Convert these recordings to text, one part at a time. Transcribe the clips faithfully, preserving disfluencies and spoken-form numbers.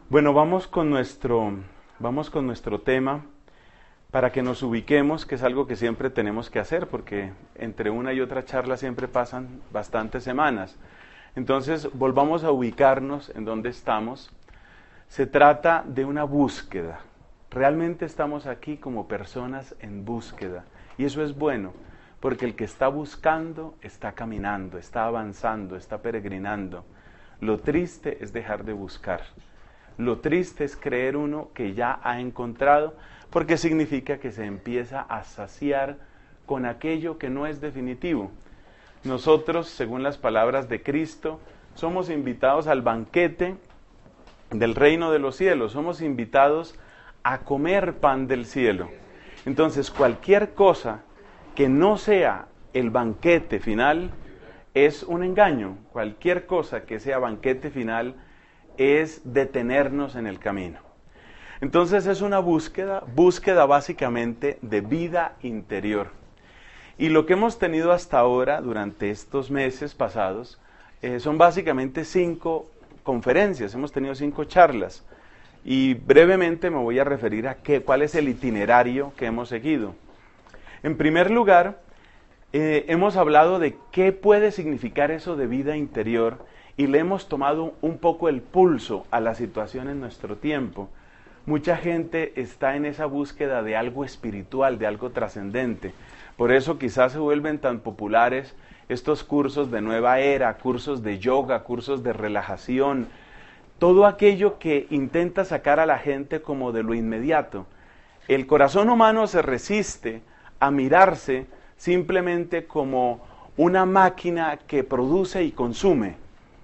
Bueno, vamos con nuestro, vamos con nuestro tema para que nos ubiquemos, que es algo que siempre tenemos que hacer, porque entre una y otra charla siempre pasan bastantes semanas. Entonces, volvamos a ubicarnos en donde estamos. Se trata de una búsqueda. Realmente estamos aquí como personas en búsqueda. Y eso es bueno, porque el que está buscando está caminando, está avanzando, está peregrinando. Lo triste es dejar de buscar. Lo triste es creer uno que ya ha encontrado, porque significa que se empieza a saciar con aquello que no es definitivo. Nosotros, según las palabras de Cristo, somos invitados al banquete del reino de los cielos, somos invitados a comer pan del cielo. Entonces, cualquier cosa que no sea el banquete final es un engaño. Cualquier cosa que sea banquete final es detenernos en el camino. Entonces es una búsqueda, búsqueda básicamente de vida interior. Y lo que hemos tenido hasta ahora, durante estos meses pasados, eh, son básicamente cinco conferencias, hemos tenido cinco charlas. Y brevemente me voy a referir a qué, cuál es el itinerario que hemos seguido. En primer lugar, eh, hemos hablado de qué puede significar eso de vida interior, y le hemos tomado un poco el pulso a la situación en nuestro tiempo. Mucha gente está en esa búsqueda de algo espiritual, de algo trascendente. Por eso quizás se vuelven tan populares estos cursos de nueva era, cursos de yoga, cursos de relajación, todo aquello que intenta sacar a la gente como de lo inmediato. El corazón humano se resiste a mirarse simplemente como una máquina que produce y consume.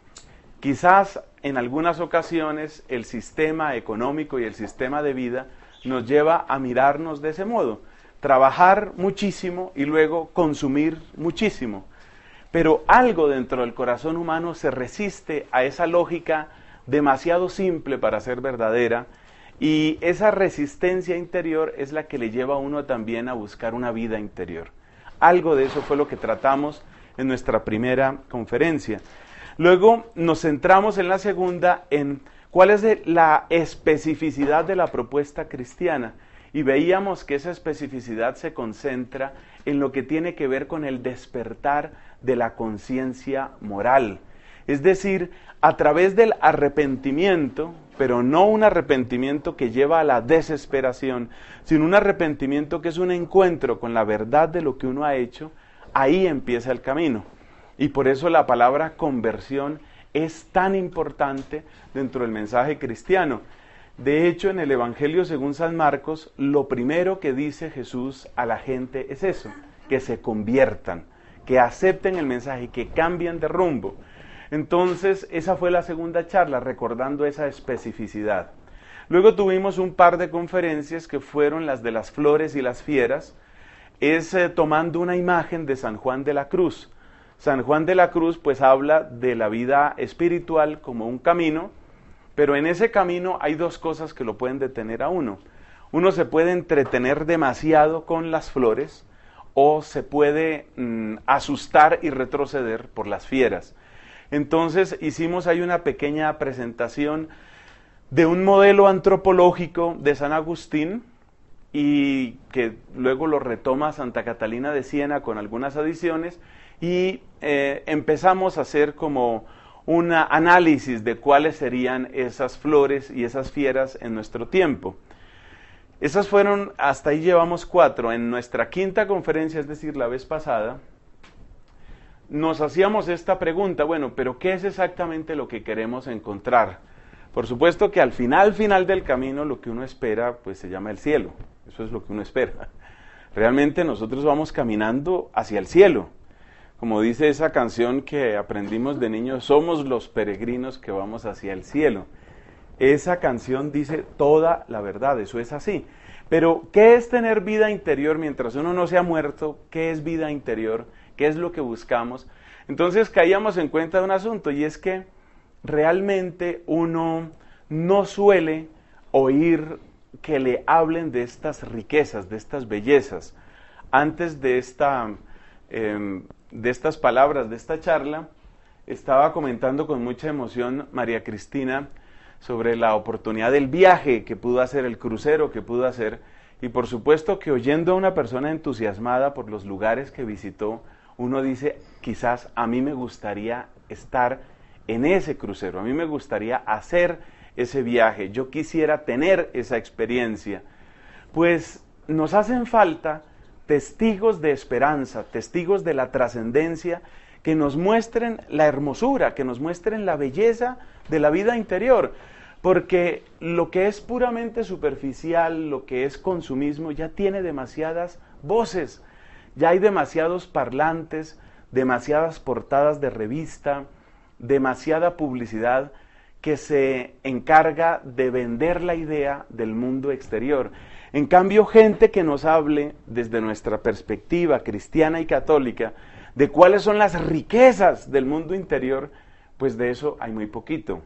Quizás en algunas ocasiones el sistema económico y el sistema de vida nos lleva a mirarnos de ese modo, trabajar muchísimo y luego consumir muchísimo. Pero algo dentro del corazón humano se resiste a esa lógica demasiado simple para ser verdadera, y esa resistencia interior es la que le lleva a uno también a buscar una vida interior. Algo de eso fue lo que tratamos en nuestra primera conferencia. Luego nos centramos en la segunda en cuál es la especificidad de la propuesta cristiana, y veíamos que esa especificidad se concentra en lo que tiene que ver con el despertar de la conciencia moral. Es decir, a través del arrepentimiento, pero no un arrepentimiento que lleva a la desesperación, sino un arrepentimiento que es un encuentro con la verdad de lo que uno ha hecho, ahí empieza el camino. Y por eso la palabra conversión es tan importante dentro del mensaje cristiano. De hecho, en el Evangelio según San Marcos, lo primero que dice Jesús a la gente es eso, que se conviertan, que acepten el mensaje, que cambien de rumbo. Entonces, esa fue la segunda charla, recordando esa especificidad. Luego tuvimos un par de conferencias que fueron las de las flores y las fieras, es eh, tomando una imagen de San Juan de la Cruz. San Juan de la Cruz pues habla de la vida espiritual como un camino, pero en ese camino hay dos cosas que lo pueden detener a uno. Uno se puede entretener demasiado con las flores, o se puede mm, asustar y retroceder por las fieras. Entonces hicimos ahí una pequeña presentación de un modelo antropológico de San Agustín, y que luego lo retoma Santa Catalina de Siena con algunas adiciones, y eh, empezamos a hacer como un análisis de cuáles serían esas flores y esas fieras en nuestro tiempo. Esas fueron, hasta ahí llevamos cuatro. En nuestra quinta conferencia, es decir, la vez pasada, nos hacíamos esta pregunta, bueno, pero ¿qué es exactamente lo que queremos encontrar? Por supuesto que al final, final del camino, lo que uno espera, pues se llama el cielo. Eso es lo que uno espera. Realmente nosotros vamos caminando hacia el cielo. Como dice esa canción que aprendimos de niños, somos los peregrinos que vamos hacia el cielo. Esa canción dice toda la verdad, eso es así. Pero, ¿qué es tener vida interior mientras uno no se ha muerto? ¿Qué es vida interior? ¿Qué es lo que buscamos? Entonces caíamos en cuenta de un asunto, y es que realmente uno no suele oír que le hablen de estas riquezas, de estas bellezas. Antes de esta... Eh, de estas palabras, de esta charla, estaba comentando con mucha emoción María Cristina sobre la oportunidad del viaje que pudo hacer, el crucero que pudo hacer, y por supuesto que oyendo a una persona entusiasmada por los lugares que visitó, uno dice, quizás a mí me gustaría estar en ese crucero, a mí me gustaría hacer ese viaje, yo quisiera tener esa experiencia. Pues nos hacen falta testigos de esperanza, testigos de la trascendencia, que nos muestren la hermosura, que nos muestren la belleza de la vida interior, porque lo que es puramente superficial, lo que es consumismo, ya tiene demasiadas voces, ya hay demasiados parlantes, demasiadas portadas de revista, demasiada publicidad que se encarga de vender la idea del mundo exterior. En cambio, gente que nos hable desde nuestra perspectiva cristiana y católica de cuáles son las riquezas del mundo interior, pues de eso hay muy poquito.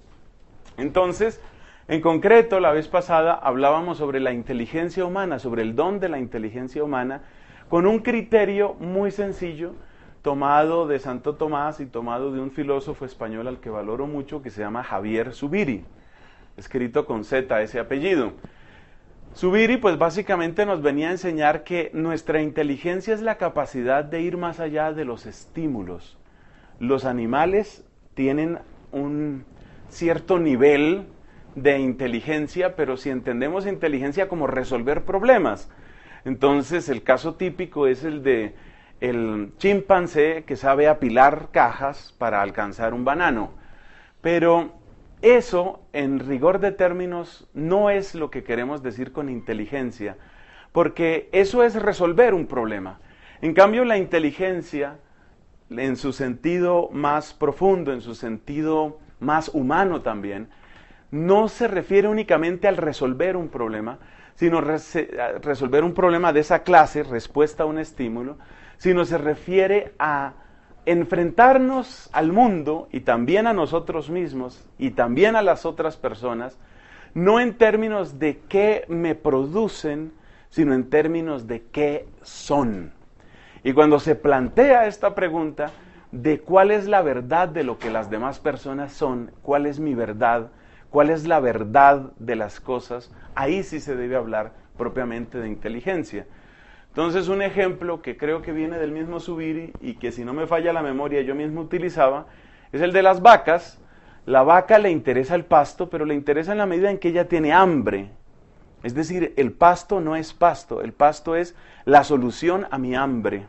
Entonces, en concreto, la vez pasada hablábamos sobre la inteligencia humana, sobre el don de la inteligencia humana, con un criterio muy sencillo, tomado de Santo Tomás y tomado de un filósofo español al que valoro mucho, que se llama Javier Zubiri, escrito con Z ese apellido. Zubiri, pues básicamente nos venía a enseñar que nuestra inteligencia es la capacidad de ir más allá de los estímulos. Los animales tienen un cierto nivel de inteligencia, pero si entendemos inteligencia como resolver problemas, entonces el caso típico es el de el chimpancé que sabe apilar cajas para alcanzar un banano. Pero eso, en rigor de términos, no es lo que queremos decir con inteligencia, porque eso es resolver un problema. En cambio, la inteligencia, en su sentido más profundo, en su sentido más humano también, no se refiere únicamente al resolver un problema, sino a resolver un problema de esa clase, respuesta a un estímulo, sino se refiere a enfrentarnos al mundo y también a nosotros mismos y también a las otras personas, no en términos de qué me producen, sino en términos de qué son. Y cuando se plantea esta pregunta de cuál es la verdad de lo que las demás personas son, cuál es mi verdad, cuál es la verdad de las cosas, ahí sí se debe hablar propiamente de inteligencia. Entonces, un ejemplo que creo que viene del mismo Zubiri y que, si no me falla la memoria, yo mismo utilizaba, es el de las vacas. La vaca le interesa el pasto, pero le interesa en la medida en que ella tiene hambre. Es decir, el pasto no es pasto, el pasto es la solución a mi hambre.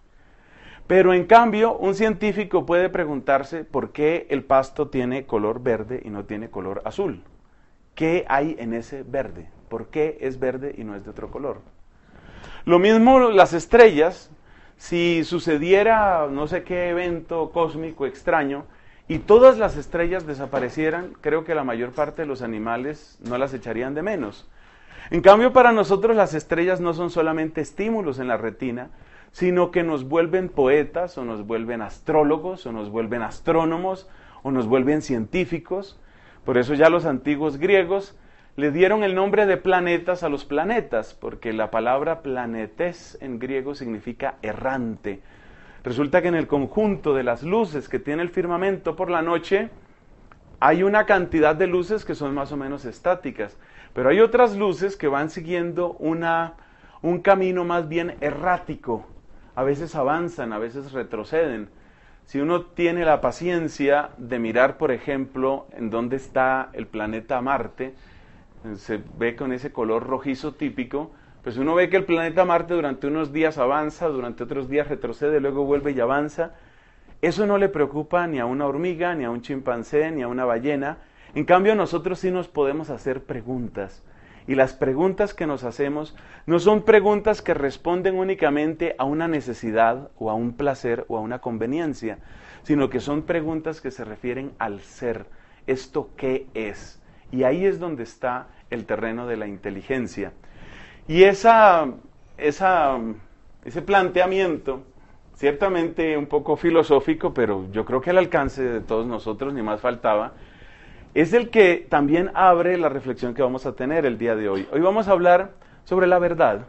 Pero en cambio, un científico puede preguntarse por qué el pasto tiene color verde y no tiene color azul. ¿Qué hay en ese verde? ¿Por qué es verde y no es de otro color? Lo mismo las estrellas, si sucediera no sé qué evento cósmico extraño y todas las estrellas desaparecieran, creo que la mayor parte de los animales no las echarían de menos. En cambio, para nosotros las estrellas no son solamente estímulos en la retina, sino que nos vuelven poetas, o nos vuelven astrólogos, o nos vuelven astrónomos, o nos vuelven científicos. Por eso ya los antiguos griegos le dieron el nombre de planetas a los planetas, porque la palabra planetes en griego significa errante. Resulta que en el conjunto de las luces que tiene el firmamento por la noche, hay una cantidad de luces que son más o menos estáticas, pero hay otras luces que van siguiendo una, un camino más bien errático. A veces avanzan, a veces retroceden. Si uno tiene la paciencia de mirar, por ejemplo, en dónde está el planeta Marte, se ve con ese color rojizo típico, pues uno ve que el planeta Marte durante unos días avanza, durante otros días retrocede, luego vuelve y avanza. Eso no le preocupa ni a una hormiga, ni a un chimpancé, ni a una ballena. En cambio, nosotros sí nos podemos hacer preguntas. Y las preguntas que nos hacemos no son preguntas que responden únicamente a una necesidad, o a un placer, o a una conveniencia, sino que son preguntas que se refieren al ser. ¿Esto qué es? Y ahí es donde está el terreno de la inteligencia. Y esa, esa, ese planteamiento, ciertamente un poco filosófico, pero yo creo que al alcance de todos nosotros, ni más faltaba, es el que también abre la reflexión que vamos a tener el día de hoy. Hoy vamos a hablar sobre la verdad.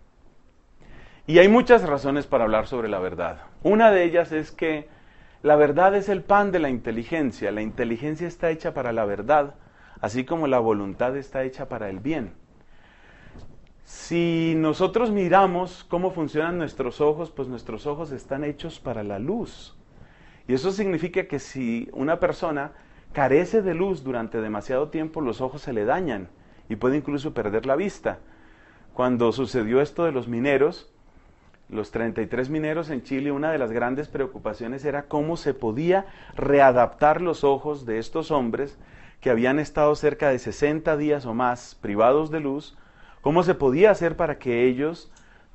Y hay muchas razones para hablar sobre la verdad. Una de ellas es que la verdad es el pan de la inteligencia. La inteligencia está hecha para la verdad. así como la voluntad está hecha para el bien. Si nosotros miramos cómo funcionan nuestros ojos, pues nuestros ojos están hechos para la luz. Y eso significa que si una persona carece de luz durante demasiado tiempo, los ojos se le dañan y puede incluso perder la vista. Cuando sucedió esto de los mineros, los treinta y tres mineros en Chile, una de las grandes preocupaciones era cómo se podía readaptar los ojos de estos hombres que habían estado cerca de sesenta días o más privados de luz, cómo se podía hacer para que ellos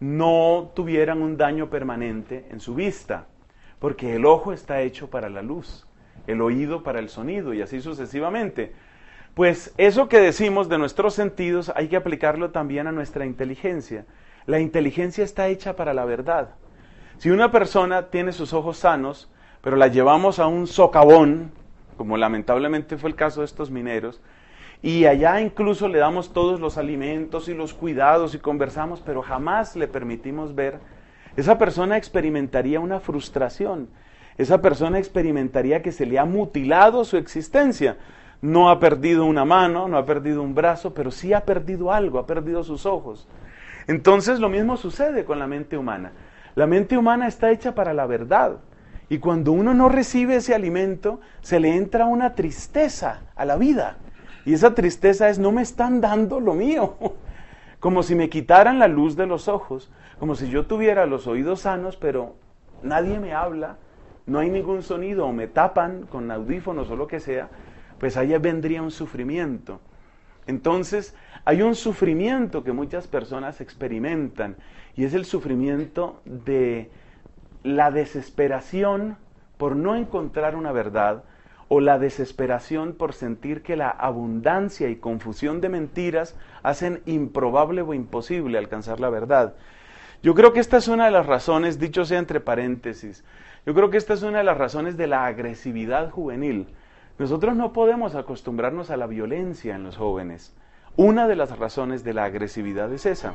no tuvieran un daño permanente en su vista, porque el ojo está hecho para la luz, el oído para el sonido y así sucesivamente. Pues eso que decimos de nuestros sentidos hay que aplicarlo también a nuestra inteligencia. La inteligencia está hecha para la verdad. Si una persona tiene sus ojos sanos, pero la llevamos a un socavón, como lamentablemente fue el caso de estos mineros, y allá incluso le damos todos los alimentos y los cuidados y conversamos, pero jamás le permitimos ver, esa persona experimentaría una frustración. Esa persona experimentaría que se le ha mutilado su existencia. No ha perdido una mano, no ha perdido un brazo, pero sí ha perdido algo, ha perdido sus ojos. Entonces lo mismo sucede con la mente humana. La mente humana está hecha para la verdad. Y cuando uno no recibe ese alimento, se le entra una tristeza a la vida. Y esa tristeza es, no me están dando lo mío. Como si me quitaran la luz de los ojos. Como si yo tuviera los oídos sanos, pero nadie me habla. No hay ningún sonido, o me tapan con audífonos o lo que sea. Pues allá vendría un sufrimiento. Entonces, hay un sufrimiento que muchas personas experimentan, y es el sufrimiento de la desesperación por no encontrar una verdad, o la desesperación por sentir que la abundancia y confusión de mentiras hacen improbable o imposible alcanzar la verdad. Yo creo que esta es una de las razones, dicho sea entre paréntesis, yo creo que esta es una de las razones de la agresividad juvenil. Nosotros no podemos acostumbrarnos a la violencia en los jóvenes. Una de las razones de la agresividad es esa.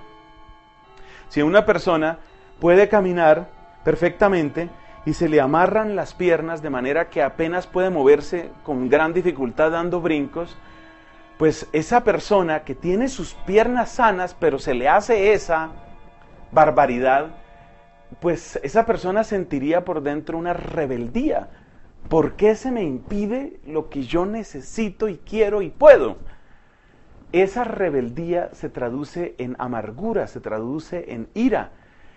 Si una persona puede caminar perfectamente y se le amarran las piernas de manera que apenas puede moverse con gran dificultad dando brincos, pues esa persona que tiene sus piernas sanas, pero se le hace esa barbaridad, pues esa persona sentiría por dentro una rebeldía. ¿Por qué se me impide lo que yo necesito y quiero y puedo? Esa rebeldía se traduce en amargura, se traduce en ira.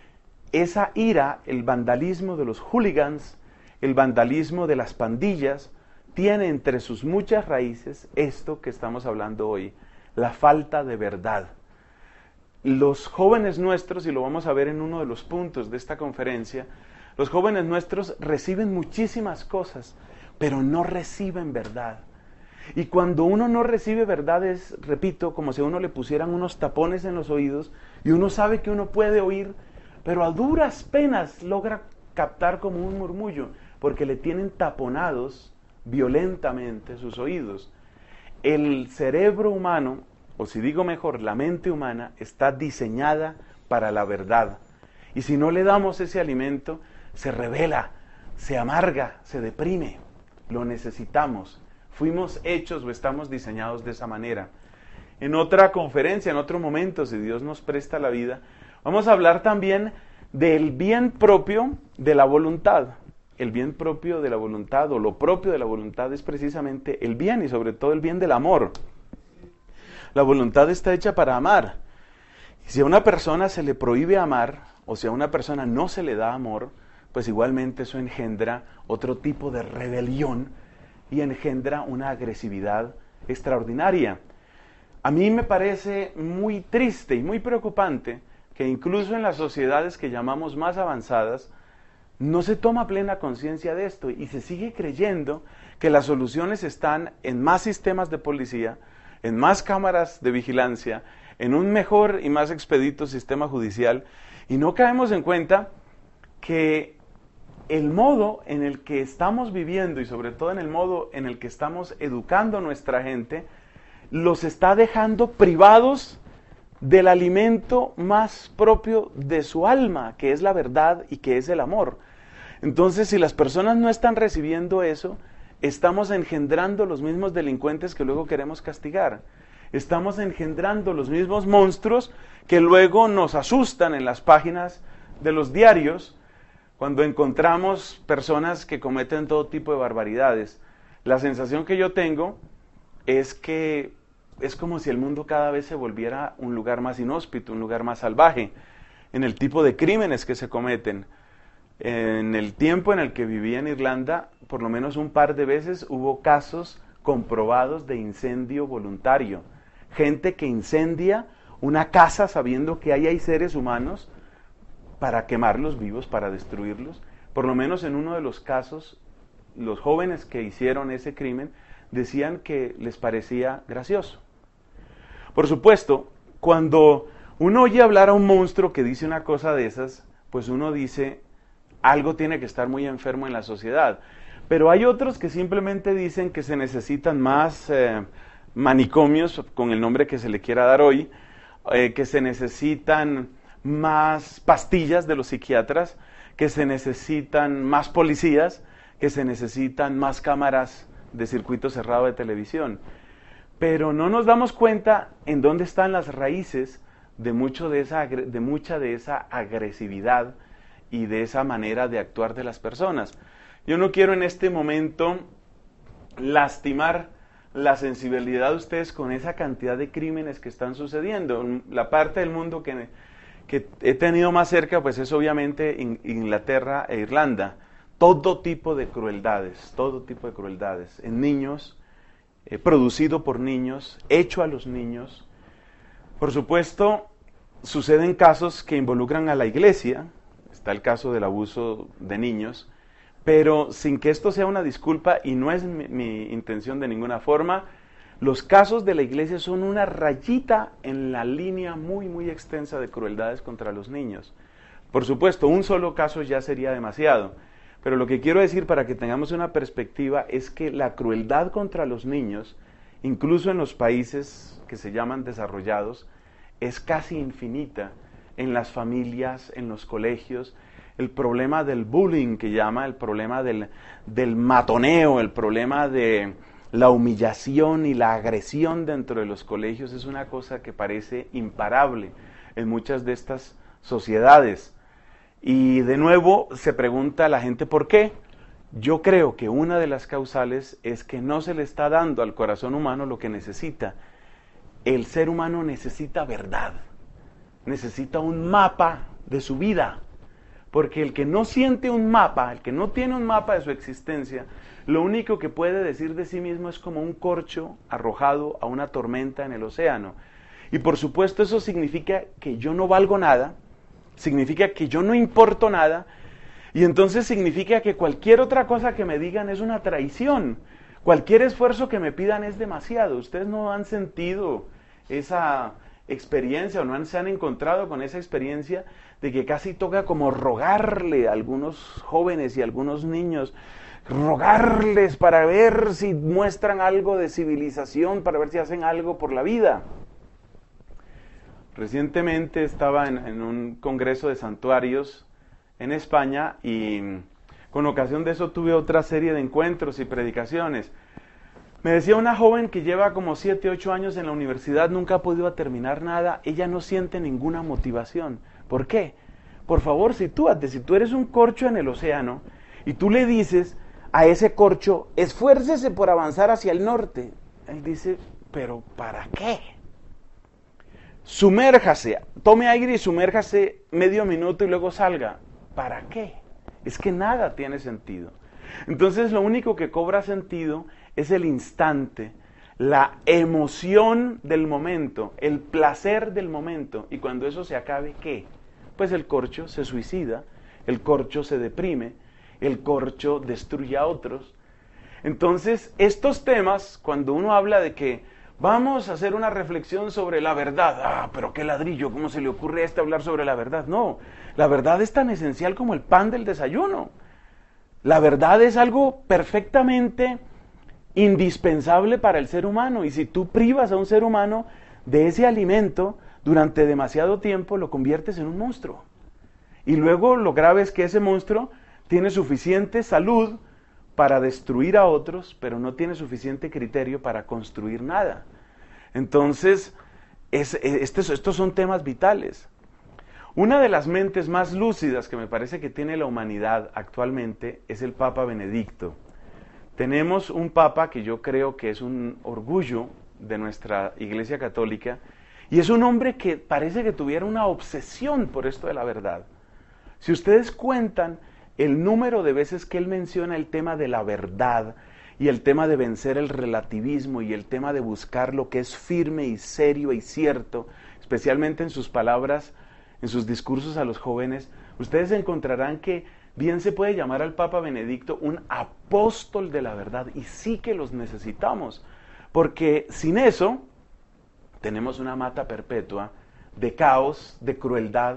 Esa ira, el vandalismo de los hooligans, el vandalismo de las pandillas, tiene entre sus muchas raíces esto que estamos hablando hoy, la falta de verdad. Los jóvenes nuestros, y lo vamos a ver en uno de los puntos de esta conferencia, los jóvenes nuestros reciben muchísimas cosas, pero no reciben verdad. Y cuando uno no recibe verdad es, repito, como si a uno le pusieran unos tapones en los oídos y uno sabe que uno puede oír, pero a duras penas logra captar como un murmullo, porque le tienen taponados violentamente sus oídos. El cerebro humano, o si digo mejor, la mente humana, está diseñada para la verdad. Y si no le damos ese alimento, se revela, se amarga, se deprime. Lo necesitamos. Fuimos hechos o estamos diseñados de esa manera. En otra conferencia, en otro momento, si Dios nos presta la vida, vamos a hablar también del bien propio de la voluntad. El bien propio de la voluntad, o lo propio de la voluntad, es precisamente el bien, y sobre todo el bien del amor. La voluntad está hecha para amar. Y si a una persona se le prohíbe amar, o si a una persona no se le da amor, pues igualmente eso engendra otro tipo de rebelión y engendra una agresividad extraordinaria. A mí me parece muy triste y muy preocupante que incluso en las sociedades que llamamos más avanzadas no se toma plena conciencia de esto y se sigue creyendo que las soluciones están en más sistemas de policía, en más cámaras de vigilancia, en un mejor y más expedito sistema judicial, y no caemos en cuenta que el modo en el que estamos viviendo y sobre todo en el modo en el que estamos educando a nuestra gente, los está dejando privados del alimento más propio de su alma, que es la verdad y que es el amor. Entonces, si las personas no están recibiendo eso, estamos engendrando los mismos delincuentes que luego queremos castigar. Estamos engendrando los mismos monstruos que luego nos asustan en las páginas de los diarios cuando encontramos personas que cometen todo tipo de barbaridades. La sensación que yo tengo es que es como si el mundo cada vez se volviera un lugar más inhóspito, un lugar más salvaje, en el tipo de crímenes que se cometen. En el tiempo en el que viví en Irlanda, por lo menos un par de veces hubo casos comprobados de incendio voluntario. Gente que incendia una casa sabiendo que ahí hay seres humanos para quemarlos vivos, para destruirlos. Por lo menos en uno de los casos, los jóvenes que hicieron ese crimen decían que les parecía gracioso. Por supuesto, cuando uno oye hablar a un monstruo que dice una cosa de esas, pues uno dice, algo tiene que estar muy enfermo en la sociedad. Pero hay otros que simplemente dicen que se necesitan más eh, manicomios, con el nombre que se le quiera dar hoy, eh, que se necesitan más pastillas de los psiquiatras, que se necesitan más policías, que se necesitan más cámaras de circuito cerrado de televisión. Pero no nos damos cuenta en dónde están las raíces de, mucho de, esa, de mucha de esa agresividad y de esa manera de actuar de las personas. Yo no quiero en este momento lastimar la sensibilidad de ustedes con esa cantidad de crímenes que están sucediendo. La parte del mundo que, que he tenido más cerca pues es obviamente Inglaterra e Irlanda. Todo tipo de crueldades, todo tipo de crueldades en niños, eh, producido por niños, hecho a los niños. Por supuesto, suceden casos que involucran a la iglesia, está el caso del abuso de niños, pero sin que esto sea una disculpa, y no es mi, mi intención de ninguna forma, los casos de la iglesia son una rayita en la línea muy, muy extensa de crueldades contra los niños. Por supuesto, un solo caso ya sería demasiado, pero lo que quiero decir para que tengamos una perspectiva es que la crueldad contra los niños, incluso en los países que se llaman desarrollados, es casi infinita en las familias, en los colegios. El problema del bullying que llama, el problema del, del matoneo, el problema de la humillación y la agresión dentro de los colegios es una cosa que parece imparable en muchas de estas sociedades. Y de nuevo se pregunta a la gente ¿por qué? Yo creo que una de las causales es que no se le está dando al corazón humano lo que necesita. El ser humano necesita verdad, necesita un mapa de su vida, porque el que no siente un mapa, el que no tiene un mapa de su existencia, lo único que puede decir de sí mismo es como un corcho arrojado a una tormenta en el océano. Y por supuesto eso significa que yo no valgo nada, significa que yo no importo nada, y entonces significa que cualquier otra cosa que me digan es una traición. Cualquier esfuerzo que me pidan es demasiado. Ustedes no han sentido esa experiencia o no han, se han encontrado con esa experiencia de que casi toca como rogarle a algunos jóvenes y a algunos niños, rogarles para ver si muestran algo de civilización, para ver si hacen algo por la vida. Recientemente estaba en, en un congreso de santuarios en España y con ocasión de eso tuve otra serie de encuentros y predicaciones. Me decía una joven que lleva como siete, ocho años en la universidad, nunca ha podido terminar nada, ella no siente ninguna motivación. ¿Por qué? Por favor, sitúate, si tú eres un corcho en el océano y tú le dices a ese corcho, esfuércese por avanzar hacia el norte. Él dice, ¿pero para qué? Sumérjase, tome aire y sumérjase medio minuto y luego salga. ¿Para qué? Es que nada tiene sentido. Entonces lo único que cobra sentido es el instante, la emoción del momento, el placer del momento. Y cuando eso se acabe, ¿qué? Pues el corcho se suicida, el corcho se deprime, el corcho destruye a otros. Entonces estos temas, cuando uno habla de que vamos a hacer una reflexión sobre la verdad. Ah, pero qué ladrillo, ¿cómo se le ocurre a este hablar sobre la verdad? No, la verdad es tan esencial como el pan del desayuno. La verdad es algo perfectamente indispensable para el ser humano. Y si tú privas a un ser humano de ese alimento durante demasiado tiempo, lo conviertes en un monstruo. Y luego lo grave es que ese monstruo tiene suficiente salud para destruir a otros, pero no tiene suficiente criterio para construir nada. Entonces, es, estos, estos son temas vitales. Una de las mentes más lúcidas que me parece que tiene la humanidad actualmente es el Papa Benedicto. Tenemos un Papa que yo creo que es un orgullo de nuestra Iglesia Católica, y es un hombre que parece que tuviera una obsesión por esto de la verdad. Si ustedes cuentan el número de veces que él menciona el tema de la verdad, y el tema de vencer el relativismo, y el tema de buscar lo que es firme y serio y cierto, especialmente en sus palabras, en sus discursos a los jóvenes, ustedes encontrarán que bien se puede llamar al Papa Benedicto un apóstol de la verdad, y sí que los necesitamos, porque sin eso tenemos una mata perpetua de caos, de crueldad,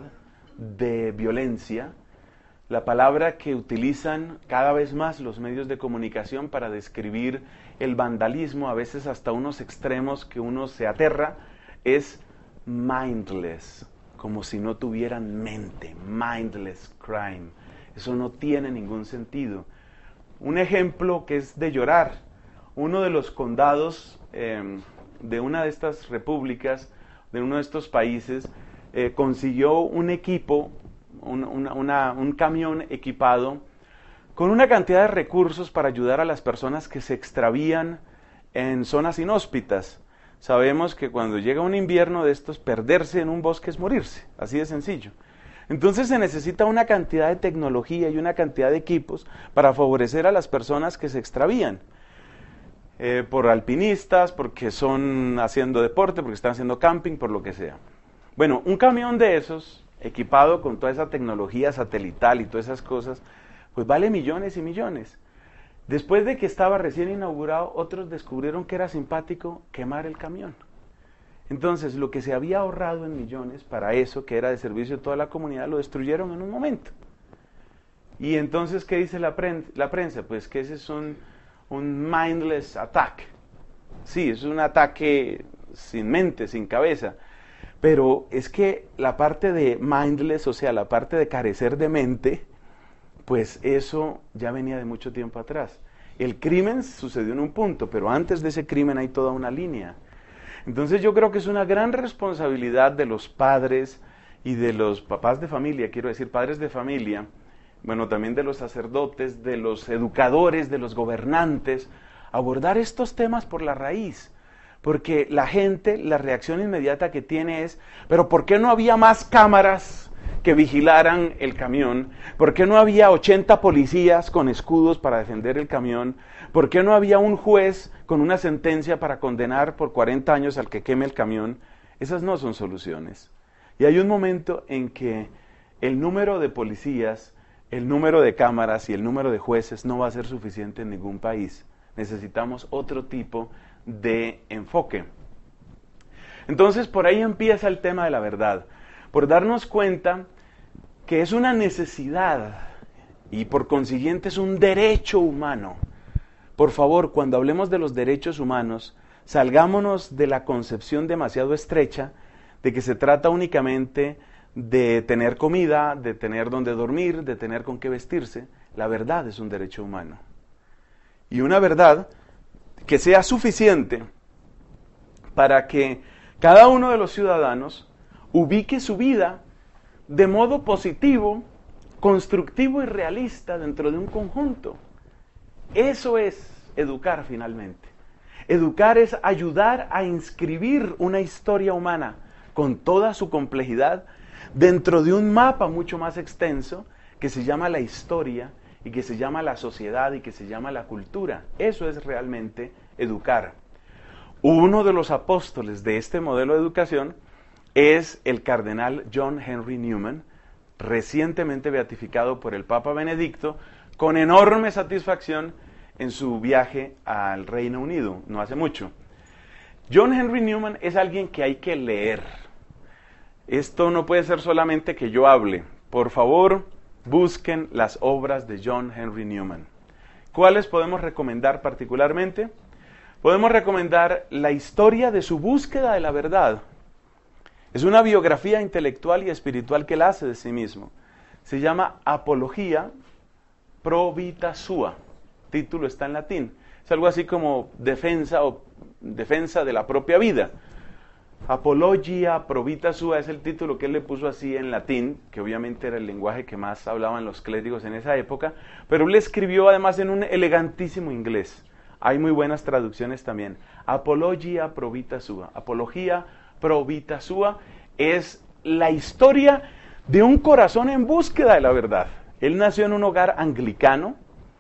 de violencia. La palabra que utilizan cada vez más los medios de comunicación para describir el vandalismo, a veces hasta unos extremos que uno se aterra, es mindless, como si no tuvieran mente, mindless crime. Eso no tiene ningún sentido. Un ejemplo que es de llorar, uno de los condados eh, de una de estas repúblicas, de uno de estos países, eh, consiguió un equipo, un, una, una, un camión equipado con una cantidad de recursos para ayudar a las personas que se extravían en zonas inhóspitas. Sabemos que cuando llega un invierno de estos, perderse en un bosque es morirse, así de sencillo. Entonces se necesita una cantidad de tecnología y una cantidad de equipos para favorecer a las personas que se extravían. Eh, por alpinistas, porque son haciendo deporte, porque están haciendo camping, por lo que sea. Bueno, un camión de esos, equipado con toda esa tecnología satelital y todas esas cosas, pues vale millones y millones. Después de que estaba recién inaugurado, otros descubrieron que era simpático quemar el camión. Entonces, lo que se había ahorrado en millones para eso, que era de servicio a toda la comunidad, lo destruyeron en un momento. Y entonces, ¿qué dice la, pren- la prensa? Pues que ese es un, un mindless attack. Sí, es un ataque sin mente, sin cabeza. Pero es que la parte de mindless, o sea, la parte de carecer de mente, pues eso ya venía de mucho tiempo atrás. El crimen sucedió en un punto, pero antes de ese crimen hay toda una línea. Entonces yo creo que es una gran responsabilidad de los padres y de los papás de familia, quiero decir, padres de familia, bueno, también de los sacerdotes, de los educadores, de los gobernantes, abordar estos temas por la raíz. Porque la gente, la reacción inmediata que tiene es, pero ¿por qué no había más cámaras que vigilaran el camión? ¿Por qué no había ochenta policías con escudos para defender el camión? ¿Por qué no había un juez con una sentencia para condenar por cuarenta años al que queme el camión? Esas no son soluciones. Y hay un momento en que el número de policías, el número de cámaras y el número de jueces no va a ser suficiente en ningún país. Necesitamos otro tipo de enfoque. Entonces, por ahí empieza el tema de la verdad. Por darnos cuenta que es una necesidad y por consiguiente es un derecho humano. Por favor, cuando hablemos de los derechos humanos, salgámonos de la concepción demasiado estrecha de que se trata únicamente de tener comida, de tener donde dormir, de tener con qué vestirse. La verdad es un derecho humano. Y una verdad que sea suficiente para que cada uno de los ciudadanos ubique su vida de modo positivo, constructivo y realista dentro de un conjunto. Eso es educar finalmente. Educar es ayudar a inscribir una historia humana con toda su complejidad dentro de un mapa mucho más extenso que se llama la historia y que se llama la sociedad y que se llama la cultura. Eso es realmente educar. Uno de los apóstoles de este modelo de educación es el cardenal John Henry Newman, recientemente beatificado por el Papa Benedicto, con enorme satisfacción en su viaje al Reino Unido, no hace mucho. John Henry Newman es alguien que hay que leer. Esto no puede ser solamente que yo hable. Por favor, busquen las obras de John Henry Newman. ¿Cuáles podemos recomendar particularmente? Podemos recomendar la historia de su búsqueda de la verdad. Es una biografía intelectual y espiritual que él hace de sí mismo. Se llama Apología Pro Vita Sua. título está en latín. Es algo así como defensa o defensa de la propia vida. Apologia probita sua es el título que él le puso así en latín, que obviamente era el lenguaje que más hablaban los clérigos en esa época, pero él escribió además en un elegantísimo inglés. Hay muy buenas traducciones también. Apologia probita sua. Apología probita sua es la historia de un corazón en búsqueda de la verdad. Él nació en un hogar anglicano.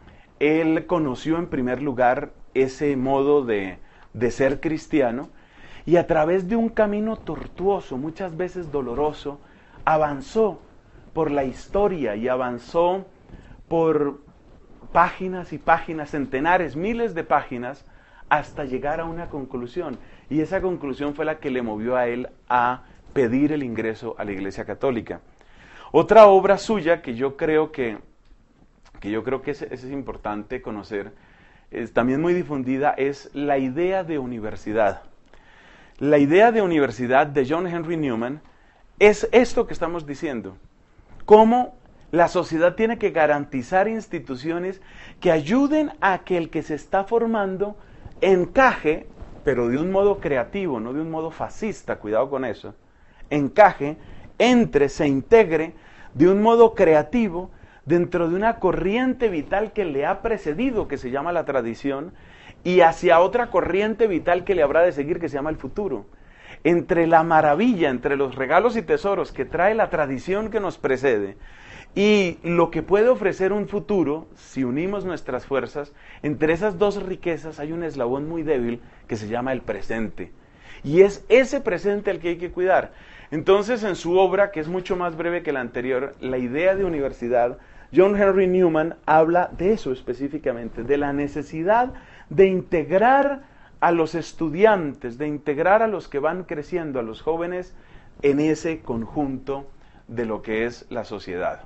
Él conoció en primer lugar ese modo de, de ser cristiano y a través de un camino tortuoso, muchas veces doloroso, avanzó por la historia y avanzó por páginas y páginas, centenares, miles de páginas, hasta llegar a una conclusión. Y esa conclusión fue la que le movió a él a pedir el ingreso a la Iglesia Católica. Otra obra suya que yo creo que, que, yo creo que es, es importante conocer, es también muy difundida, es la idea de universidad. La idea de universidad de John Henry Newman es esto que estamos diciendo. Cómo la sociedad tiene que garantizar instituciones que ayuden a que el que se está formando encaje, pero de un modo creativo, no de un modo fascista, cuidado con eso, encaje, entre, se integre de un modo creativo dentro de una corriente vital que le ha precedido, que se llama la tradición, y hacia otra corriente vital que le habrá de seguir, que se llama el futuro. Entre la maravilla, entre los regalos y tesoros que trae la tradición que nos precede, y lo que puede ofrecer un futuro, si unimos nuestras fuerzas, entre esas dos riquezas hay un eslabón muy débil que se llama el presente. Y es ese presente el que hay que cuidar. Entonces, en su obra, que es mucho más breve que la anterior, La idea de universidad, John Henry Newman habla de eso específicamente, de la necesidad de integrar a los estudiantes, de integrar a los que van creciendo, a los jóvenes, en ese conjunto de lo que es la sociedad.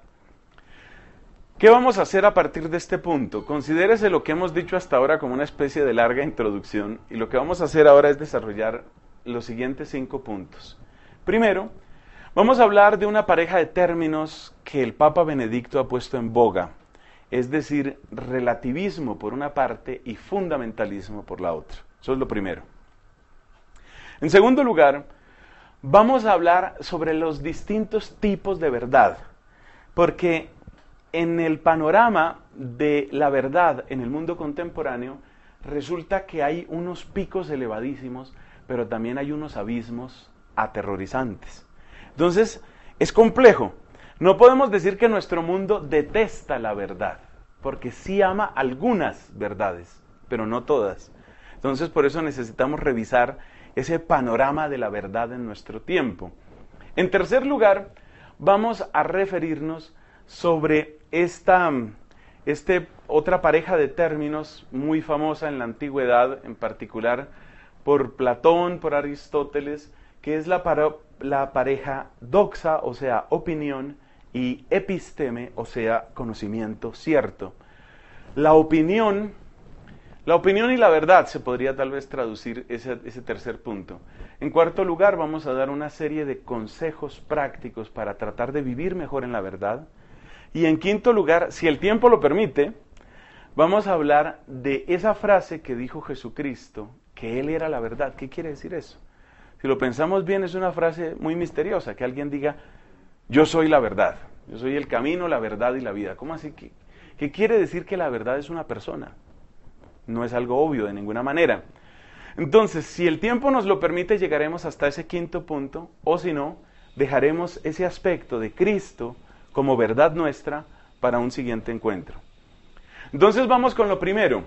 ¿Qué vamos a hacer a partir de este punto? Considérese lo que hemos dicho hasta ahora como una especie de larga introducción, y lo que vamos a hacer ahora es desarrollar los siguientes cinco puntos. Primero, vamos a hablar de una pareja de términos que el Papa Benedicto ha puesto en boga, es decir, relativismo por una parte y fundamentalismo por la otra. Eso es lo primero. En segundo lugar, vamos a hablar sobre los distintos tipos de verdad, porque en el panorama de la verdad en el mundo contemporáneo, resulta que hay unos picos elevadísimos, pero también hay unos abismos aterrorizantes. Entonces, es complejo. No podemos decir que nuestro mundo detesta la verdad, porque sí ama algunas verdades, pero no todas. Entonces, por eso necesitamos revisar ese panorama de la verdad en nuestro tiempo. En tercer lugar, vamos a referirnos sobre esta este, otra pareja de términos muy famosa en la antigüedad, en particular por Platón, por Aristóteles, que es la, para, la pareja doxa, o sea, opinión, y episteme, o sea, conocimiento cierto. La opinión, la opinión y la verdad se podría tal vez traducir ese, ese tercer punto. En cuarto lugar, vamos a dar una serie de consejos prácticos para tratar de vivir mejor en la verdad. Y en quinto lugar, si el tiempo lo permite, vamos a hablar de esa frase que dijo Jesucristo, que Él era la verdad. ¿Qué quiere decir eso? Si lo pensamos bien, es una frase muy misteriosa, que alguien diga, yo soy la verdad, yo soy el camino, la verdad y la vida. ¿Cómo así? ¿Qué, qué quiere decir que la verdad es una persona? No es algo obvio de ninguna manera. Entonces, si el tiempo nos lo permite, llegaremos hasta ese quinto punto, o si no, dejaremos ese aspecto de Cristo como verdad nuestra para un siguiente encuentro. Entonces vamos con lo primero.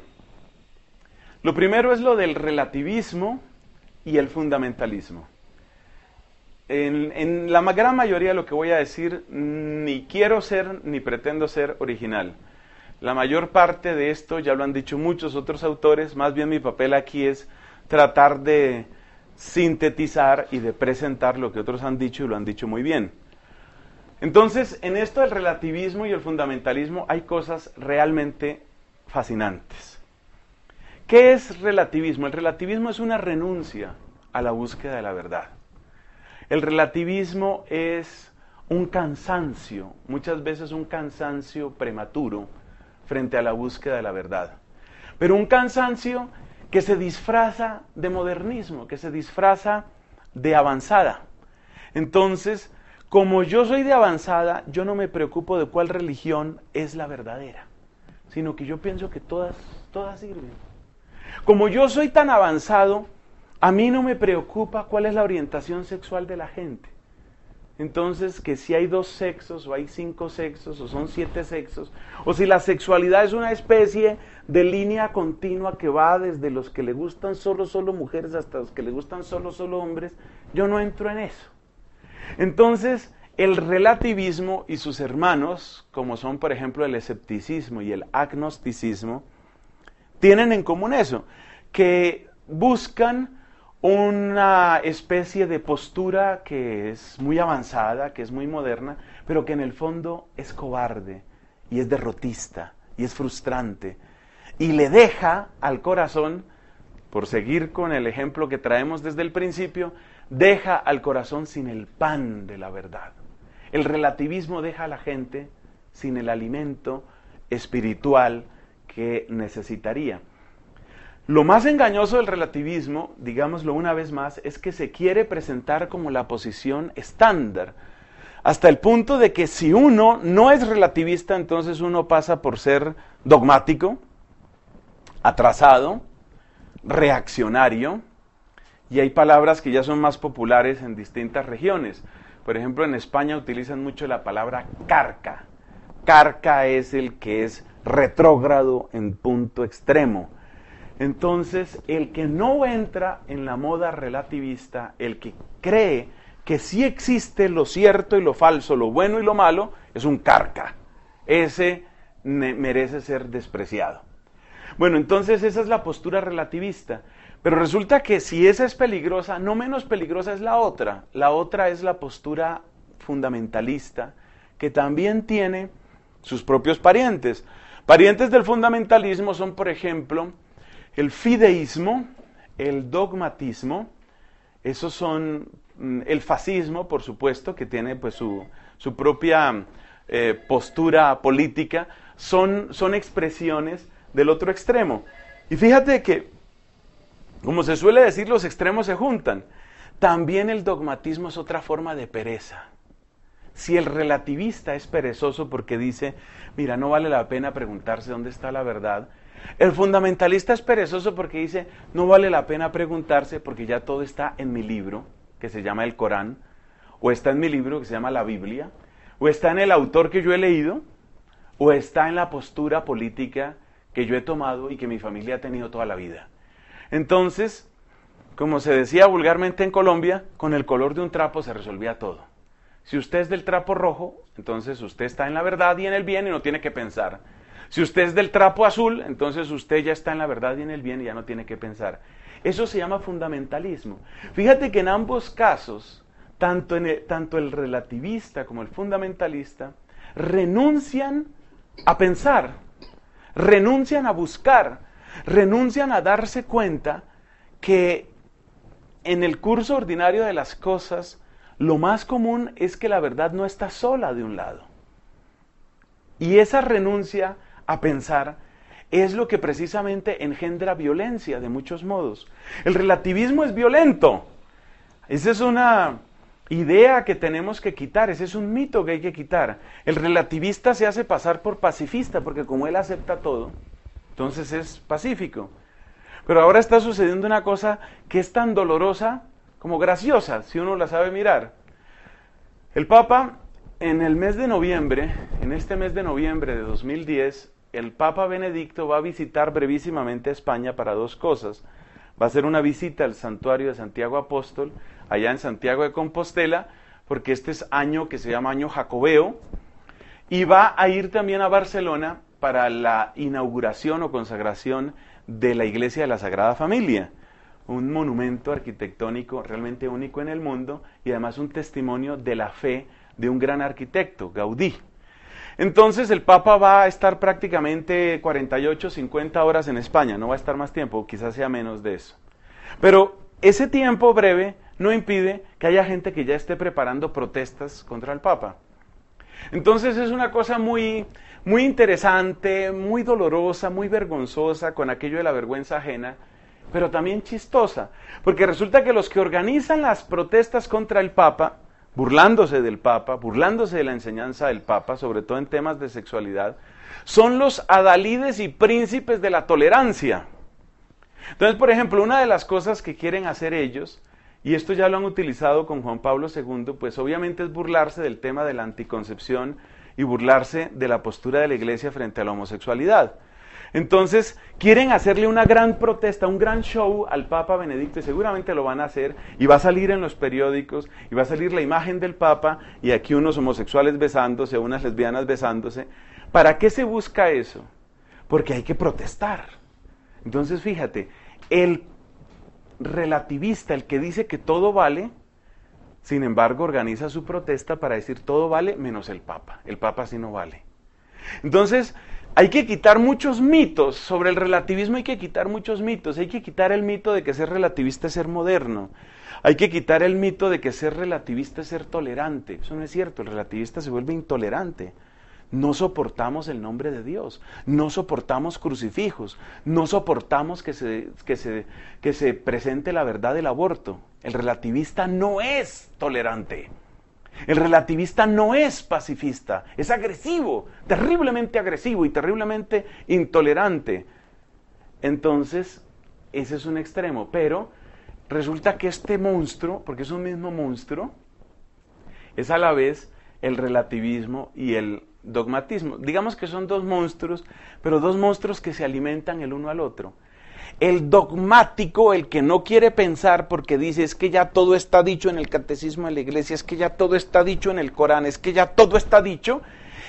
Lo primero es lo del relativismo y el fundamentalismo. En, en la gran mayoría de lo que voy a decir, ni quiero ser ni pretendo ser original. La mayor parte de esto ya lo han dicho muchos otros autores, más bien mi papel aquí es tratar de sintetizar y de presentar lo que otros han dicho y lo han dicho muy bien. Entonces, en esto del relativismo y el fundamentalismo hay cosas realmente fascinantes. ¿Qué es relativismo? El relativismo es una renuncia a la búsqueda de la verdad. El relativismo es un cansancio, muchas veces un cansancio prematuro frente a la búsqueda de la verdad. pero un cansancio que se disfraza de modernismo, que se disfraza de avanzada. Entonces, como yo soy de avanzada, yo no me preocupo de cuál religión es la verdadera, sino que yo pienso que todas, todas sirven. Como yo soy tan avanzado, a mí no me preocupa cuál es la orientación sexual de la gente. Entonces, que si hay dos sexos, o hay cinco sexos, o son siete sexos, o si la sexualidad es una especie de línea continua que va desde los que le gustan solo, solo mujeres hasta los que le gustan solo, solo hombres, yo no entro en eso. Entonces, el relativismo y sus hermanos, como son por ejemplo el escepticismo y el agnosticismo, tienen en común eso, que buscan una especie de postura que es muy avanzada, que es muy moderna, pero que en el fondo es cobarde y es derrotista y es frustrante y le deja al corazón, por seguir con el ejemplo que traemos desde el principio, deja al corazón sin el pan de la verdad. El relativismo deja a la gente sin el alimento espiritual que necesitaría. Lo más engañoso del relativismo, digámoslo una vez más, es que se quiere presentar como la posición estándar, hasta el punto de que si uno no es relativista, entonces uno pasa por ser dogmático, atrasado, reaccionario, y hay palabras que ya son más populares en distintas regiones. Por ejemplo, en España utilizan mucho la palabra carca. Carca es el que es retrógrado en punto extremo. Entonces, el que no entra en la moda relativista, el que cree que sí existe lo cierto y lo falso, lo bueno y lo malo, es un carca. Ese merece ser despreciado. Bueno, entonces esa es la postura relativista. Pero resulta que si esa es peligrosa, no menos peligrosa es la otra. La otra es la postura fundamentalista, que también tiene sus propios parientes. Parientes del fundamentalismo son, por ejemplo, el fideísmo, el dogmatismo, esos son el fascismo, por supuesto, que tiene pues su, su propia eh, postura política, son, son expresiones del otro extremo. Y fíjate que, como se suele decir, los extremos se juntan. También el dogmatismo es otra forma de pereza. Si el relativista es perezoso porque dice, mira, no vale la pena preguntarse dónde está la verdad, el fundamentalista es perezoso porque dice, no vale la pena preguntarse porque ya todo está en mi libro, que se llama el Corán, o está en mi libro que se llama la Biblia, o está en el autor que yo he leído, o está en la postura política que yo he tomado y que mi familia ha tenido toda la vida. Entonces, como se decía vulgarmente en Colombia, con el color de un trapo se resolvía todo. Si usted es del trapo rojo, entonces usted está en la verdad y en el bien y no tiene que pensar. Si usted es del trapo azul, entonces usted ya está en la verdad y en el bien y ya no tiene que pensar. Eso se llama fundamentalismo. Fíjate que en ambos casos, tanto, en el, tanto el relativista como el fundamentalista, renuncian a pensar, renuncian a buscar, renuncian a darse cuenta que en el curso ordinario de las cosas, lo más común es que la verdad no está sola de un lado. Y esa renuncia a pensar es lo que precisamente engendra violencia de muchos modos. El relativismo es violento. Esa es una idea que tenemos que quitar, ese es un mito que hay que quitar. El relativista se hace pasar por pacifista porque como él acepta todo, entonces es pacífico. Pero ahora está sucediendo una cosa que es tan dolorosa como graciosa, si uno la sabe mirar. El Papa, en el mes de noviembre, en este mes de noviembre de dos mil diez, el Papa Benedicto va a visitar brevísimamente a España para dos cosas. Va a hacer una visita al santuario de Santiago Apóstol, allá en Santiago de Compostela, porque este es año que se llama año jacobeo, y va a ir también a Barcelona para la inauguración o consagración de la Iglesia de la Sagrada Familia, un monumento arquitectónico realmente único en el mundo y además un testimonio de la fe de un gran arquitecto, Gaudí. Entonces el Papa va a estar prácticamente cuarenta y ocho, cincuenta horas en España, no va a estar más tiempo, quizás sea menos de eso. Pero ese tiempo breve no impide que haya gente que ya esté preparando protestas contra el Papa. Entonces es una cosa muy, muy interesante, muy dolorosa, muy vergonzosa con aquello de la vergüenza ajena, pero también chistosa, porque resulta que los que organizan las protestas contra el Papa, burlándose del Papa, burlándose de la enseñanza del Papa, sobre todo en temas de sexualidad, son los adalides y príncipes de la tolerancia. Entonces, por ejemplo, una de las cosas que quieren hacer ellos, y esto ya lo han utilizado con Juan Pablo segundo, pues obviamente es burlarse del tema de la anticoncepción y burlarse de la postura de la Iglesia frente a la homosexualidad. Entonces, quieren hacerle una gran protesta, un gran show al Papa Benedicto, y seguramente lo van a hacer, y va a salir en los periódicos, y va a salir la imagen del Papa, y aquí unos homosexuales besándose, unas lesbianas besándose. ¿Para qué se busca eso? Porque hay que protestar. Entonces, fíjate, el relativista, el que dice que todo vale, sin embargo, organiza su protesta para decir todo vale menos el Papa. El Papa sí no vale. Entonces, hay que quitar muchos mitos sobre el relativismo, hay que quitar muchos mitos, hay que quitar el mito de que ser relativista es ser moderno, hay que quitar el mito de que ser relativista es ser tolerante. Eso no es cierto, el relativista se vuelve intolerante. No soportamos el nombre de Dios, no soportamos crucifijos, no soportamos que se, que se, que se presente la verdad del aborto. El relativista no es tolerante. El relativista no es pacifista, es agresivo, terriblemente agresivo y terriblemente intolerante. Entonces, ese es un extremo, pero resulta que este monstruo, porque es un mismo monstruo, es a la vez el relativismo y el dogmatismo. Digamos que son dos monstruos, pero dos monstruos que se alimentan el uno al otro. El dogmático, el que no quiere pensar porque dice es que ya todo está dicho en el catecismo de la iglesia, es que ya todo está dicho en el Corán, es que ya todo está dicho,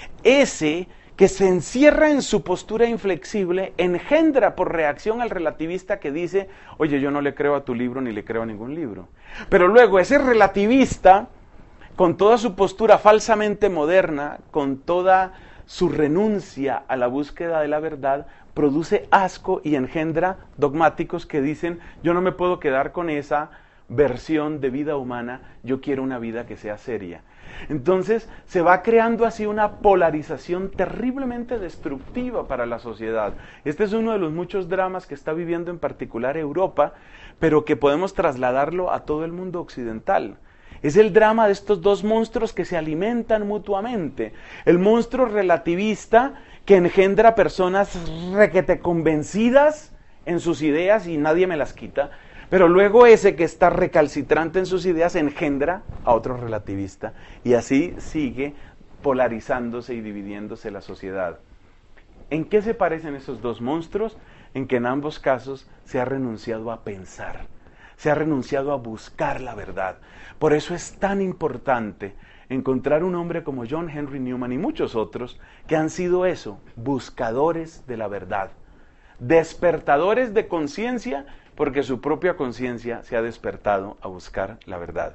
ese que se encierra en su postura inflexible engendra por reacción al relativista que dice, oye, yo no le creo a tu libro ni le creo a ningún libro. Pero luego ese relativista, con toda su postura falsamente moderna, con toda su renuncia a la búsqueda de la verdad, produce asco y engendra dogmáticos que dicen, yo no me puedo quedar con esa versión de vida humana, yo quiero una vida que sea seria. Entonces se va creando así una polarización terriblemente destructiva para la sociedad. Este es uno de los muchos dramas que está viviendo en particular Europa, pero que podemos trasladarlo a todo el mundo occidental. Es el drama de estos dos monstruos que se alimentan mutuamente. El monstruo relativista que engendra personas requete convencidas en sus ideas y nadie me las quita, pero luego ese que está recalcitrante en sus ideas engendra a otro relativista y así sigue polarizándose y dividiéndose la sociedad. ¿En qué se parecen esos dos monstruos? En que en ambos casos se ha renunciado a pensar, se ha renunciado a buscar la verdad. Por eso es tan importante encontrar un hombre como John Henry Newman y muchos otros que han sido eso, buscadores de la verdad, despertadores de conciencia, porque su propia conciencia se ha despertado a buscar la verdad.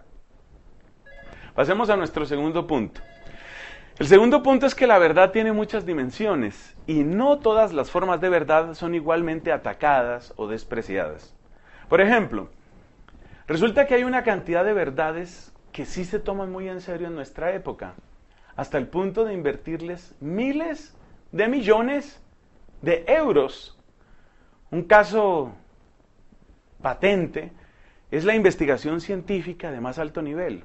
Pasemos a nuestro segundo punto. El segundo punto es que la verdad tiene muchas dimensiones y no todas las formas de verdad son igualmente atacadas o despreciadas. Por ejemplo, resulta que hay una cantidad de verdades que sí se toman muy en serio en nuestra época, hasta el punto de invertirles miles de millones de euros. Un caso patente es la investigación científica de más alto nivel.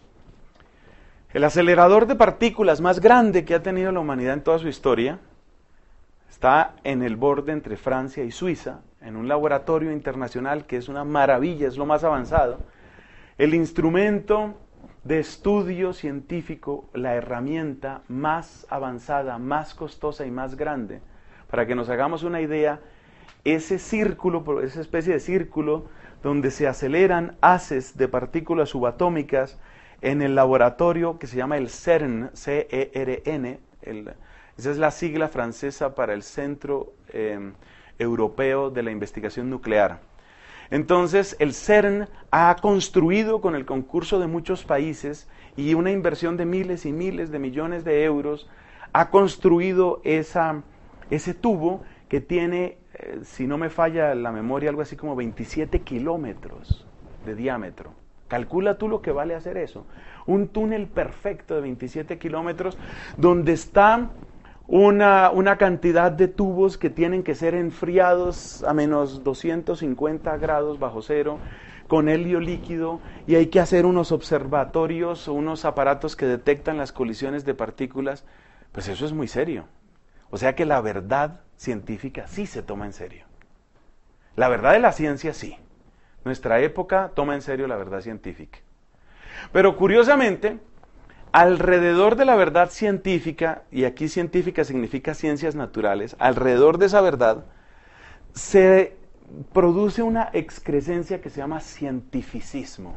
El acelerador de partículas más grande que ha tenido la humanidad en toda su historia está en el borde entre Francia y Suiza, en un laboratorio internacional que es una maravilla, es lo más avanzado. El instrumento de estudio científico, la herramienta más avanzada, más costosa y más grande. Para que nos hagamos una idea, ese círculo, esa especie de círculo donde se aceleran haces de partículas subatómicas en el laboratorio que se llama el CERN, C E R N, el, esa es la sigla francesa para el Centro eh, Europeo de la Investigación Nuclear. Entonces, el CERN ha construido con el concurso de muchos países y una inversión de miles y miles de millones de euros, ha construido esa, ese tubo que tiene, eh, si no me falla la memoria, algo así como veintisiete kilómetros de diámetro. Calcula tú lo que vale hacer eso. Un túnel perfecto de veintisiete kilómetros donde está una, una cantidad de tubos que tienen que ser enfriados a menos doscientos cincuenta grados bajo cero, con helio líquido, y hay que hacer unos observatorios o unos aparatos que detectan las colisiones de partículas. Pues eso es muy serio. O sea que la verdad científica sí se toma en serio. La verdad de la ciencia sí. Nuestra época toma en serio la verdad científica. Pero curiosamente, alrededor de la verdad científica, y aquí científica significa ciencias naturales, alrededor de esa verdad se produce una excrescencia que se llama cientificismo.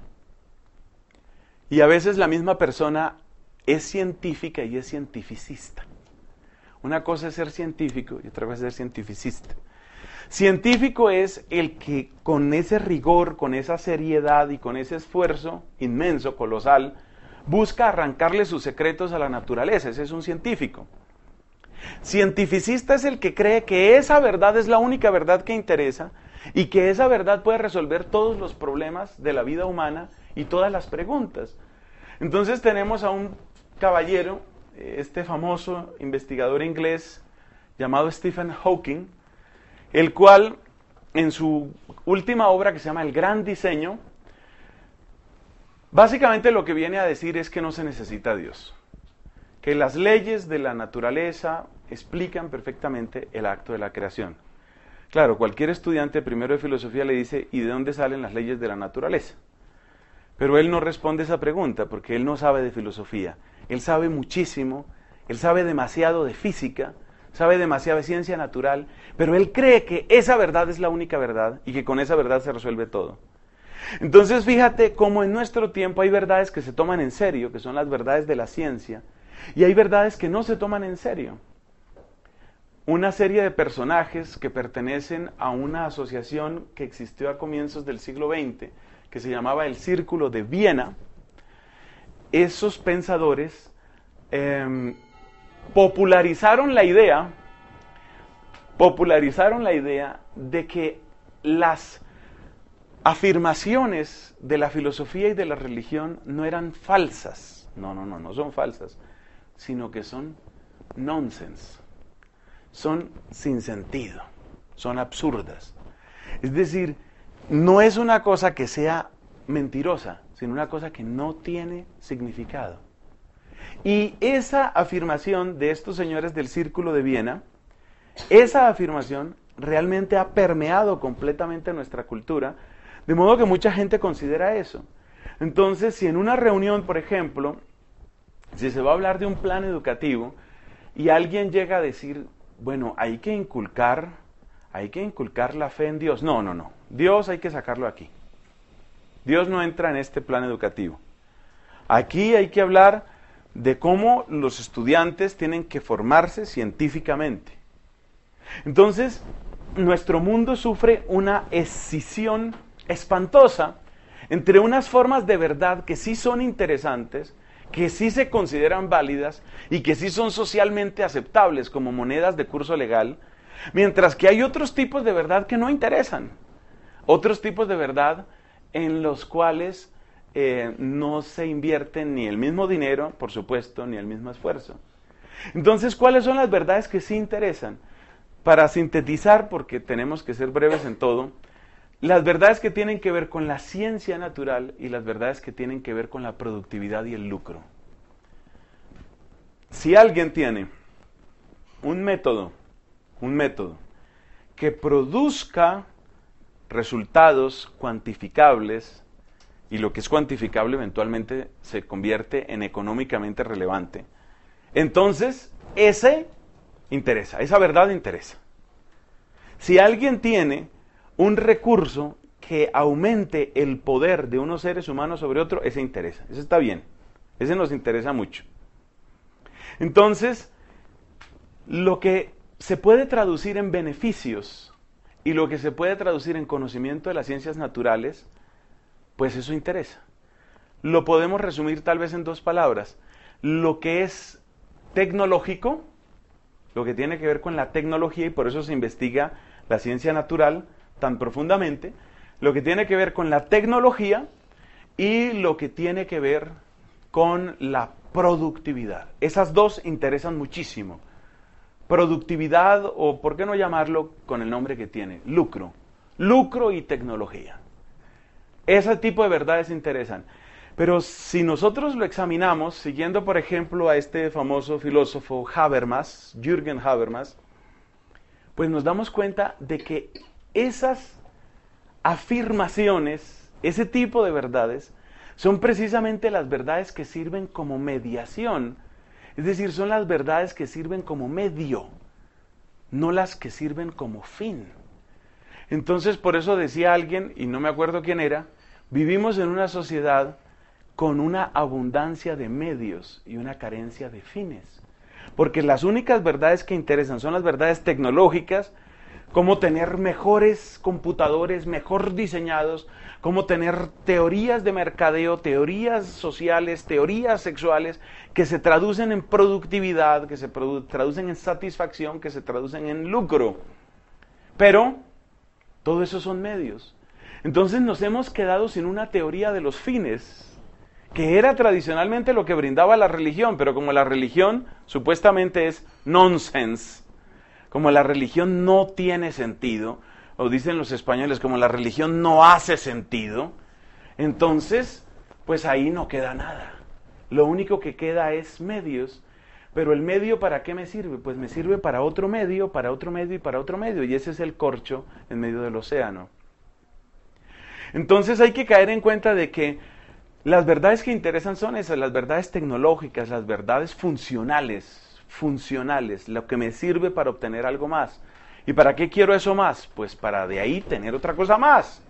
Y a veces la misma persona es científica y es cientificista. Una cosa es ser científico y otra cosa es ser cientificista. Científico es el que con ese rigor, con esa seriedad y con ese esfuerzo inmenso, colosal, busca arrancarle sus secretos a la naturaleza. Ese es un científico. Cientificista es el que cree que esa verdad es la única verdad que interesa y que esa verdad puede resolver todos los problemas de la vida humana y todas las preguntas. Entonces tenemos a un caballero, este famoso investigador inglés llamado Stephen Hawking, el cual en su última obra que se llama El Gran Diseño, básicamente lo que viene a decir es que no se necesita Dios, que las leyes de la naturaleza explican perfectamente el acto de la creación. Claro, cualquier estudiante primero de filosofía le dice, ¿y de dónde salen las leyes de la naturaleza? Pero él no responde esa pregunta porque él no sabe de filosofía. Él sabe muchísimo, él sabe demasiado de física, sabe demasiado de ciencia natural, pero él cree que esa verdad es la única verdad y que con esa verdad se resuelve todo. Entonces fíjate cómo en nuestro tiempo hay verdades que se toman en serio, que son las verdades de la ciencia, y hay verdades que no se toman en serio. Una serie de personajes que pertenecen a una asociación que existió a comienzos del siglo veinte, que se llamaba el Círculo de Viena, esos pensadores eh, popularizaron la idea, popularizaron la idea de que las afirmaciones de la filosofía y de la religión no eran falsas, no, no, no, no son falsas, sino que son nonsense, son sin sentido, son absurdas. Es decir, no es una cosa que sea mentirosa, sino una cosa que no tiene significado. Y esa afirmación de estos señores del Círculo de Viena, esa afirmación realmente ha permeado completamente nuestra cultura, de modo que mucha gente considera eso. Entonces, si en una reunión, por ejemplo, si se va a hablar de un plan educativo y alguien llega a decir, bueno, hay que inculcar, hay que inculcar la fe en Dios. No, no, no. Dios hay que sacarlo aquí. Dios no entra en este plan educativo. Aquí hay que hablar de cómo los estudiantes tienen que formarse científicamente. Entonces, nuestro mundo sufre una escisión espantosa entre unas formas de verdad que sí son interesantes, que sí se consideran válidas y que sí son socialmente aceptables como monedas de curso legal, mientras que hay otros tipos de verdad que no interesan, otros tipos de verdad en los cuales eh, no se invierte ni el mismo dinero, por supuesto, ni el mismo esfuerzo. Entonces, ¿cuáles son las verdades que sí interesan? Para sintetizar, porque tenemos que ser breves en todo, las verdades que tienen que ver con la ciencia natural y las verdades que tienen que ver con la productividad y el lucro. Si alguien tiene un método, un método que produzca resultados cuantificables, y lo que es cuantificable eventualmente se convierte en económicamente relevante, entonces ese interesa, esa verdad interesa. Si alguien tiene un recurso que aumente el poder de unos seres humanos sobre otro, ese interesa, ese está bien, ese nos interesa mucho. Entonces, lo que se puede traducir en beneficios y lo que se puede traducir en conocimiento de las ciencias naturales, pues eso interesa. Lo podemos resumir tal vez en dos palabras. Lo que es tecnológico, lo que tiene que ver con la tecnología, y por eso se investiga la ciencia natural tan profundamente, lo que tiene que ver con la tecnología, y lo que tiene que ver con la productividad. Esas dos interesan muchísimo. Productividad, o por qué no llamarlo con el nombre que tiene, lucro. Lucro y tecnología. Ese tipo de verdades interesan. Pero si nosotros lo examinamos, siguiendo por ejemplo a este famoso filósofo Habermas, Jürgen Habermas, pues nos damos cuenta de que esas afirmaciones, ese tipo de verdades, son precisamente las verdades que sirven como mediación. Es decir, son las verdades que sirven como medio, no las que sirven como fin. Entonces, por eso decía alguien, y no me acuerdo quién era, vivimos en una sociedad con una abundancia de medios y una carencia de fines. Porque las únicas verdades que interesan son las verdades tecnológicas, cómo tener mejores computadores, mejor diseñados, cómo tener teorías de mercadeo, teorías sociales, teorías sexuales, que se traducen en productividad, que se traducen en satisfacción, que se traducen en lucro. Pero todo eso son medios. Entonces nos hemos quedado sin una teoría de los fines, que era tradicionalmente lo que brindaba la religión, pero como la religión supuestamente es nonsense, como la religión no tiene sentido, o dicen los españoles, como la religión no hace sentido, entonces, pues ahí no queda nada. Lo único que queda es medios, pero el medio ¿para qué me sirve? Pues me sirve para otro medio, para otro medio y para otro medio, y ese es el corcho en medio del océano. Entonces hay que caer en cuenta de que las verdades que interesan son esas, las verdades tecnológicas, las verdades funcionales, funcionales, lo que me sirve para obtener algo más. ¿Y para qué quiero eso más? Pues para de ahí tener otra cosa más.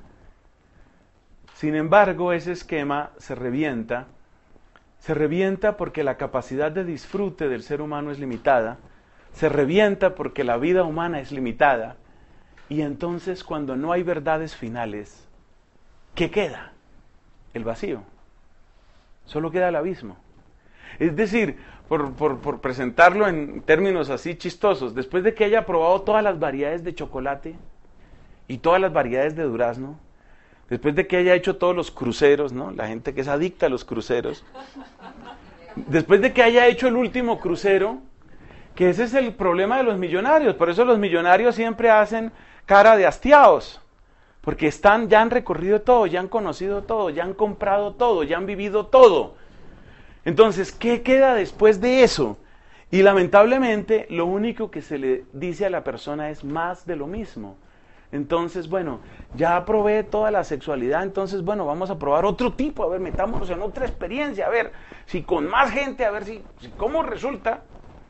Sin embargo, ese esquema se revienta, se revienta porque la capacidad de disfrute del ser humano es limitada, se revienta porque la vida humana es limitada, y entonces cuando no hay verdades finales, ¿qué queda? El vacío. Solo queda el abismo. Es decir, por, por, por presentarlo en términos así chistosos, después de que haya probado todas las variedades de chocolate y todas las variedades de durazno, después de que haya hecho todos los cruceros, ¿no? La gente que es adicta a los cruceros, después de que haya hecho el último crucero, que ese es el problema de los millonarios, por eso los millonarios siempre hacen cara de hastiados, porque están, ya han recorrido todo, ya han conocido todo, ya han comprado todo, ya han vivido todo. Entonces, ¿qué queda después de eso? Y lamentablemente, lo único que se le dice a la persona es más de lo mismo. Entonces, bueno, ya probé toda la sexualidad, entonces, bueno, vamos a probar otro tipo, a ver, metámonos en otra experiencia, a ver, si con más gente, a ver si, si cómo resulta.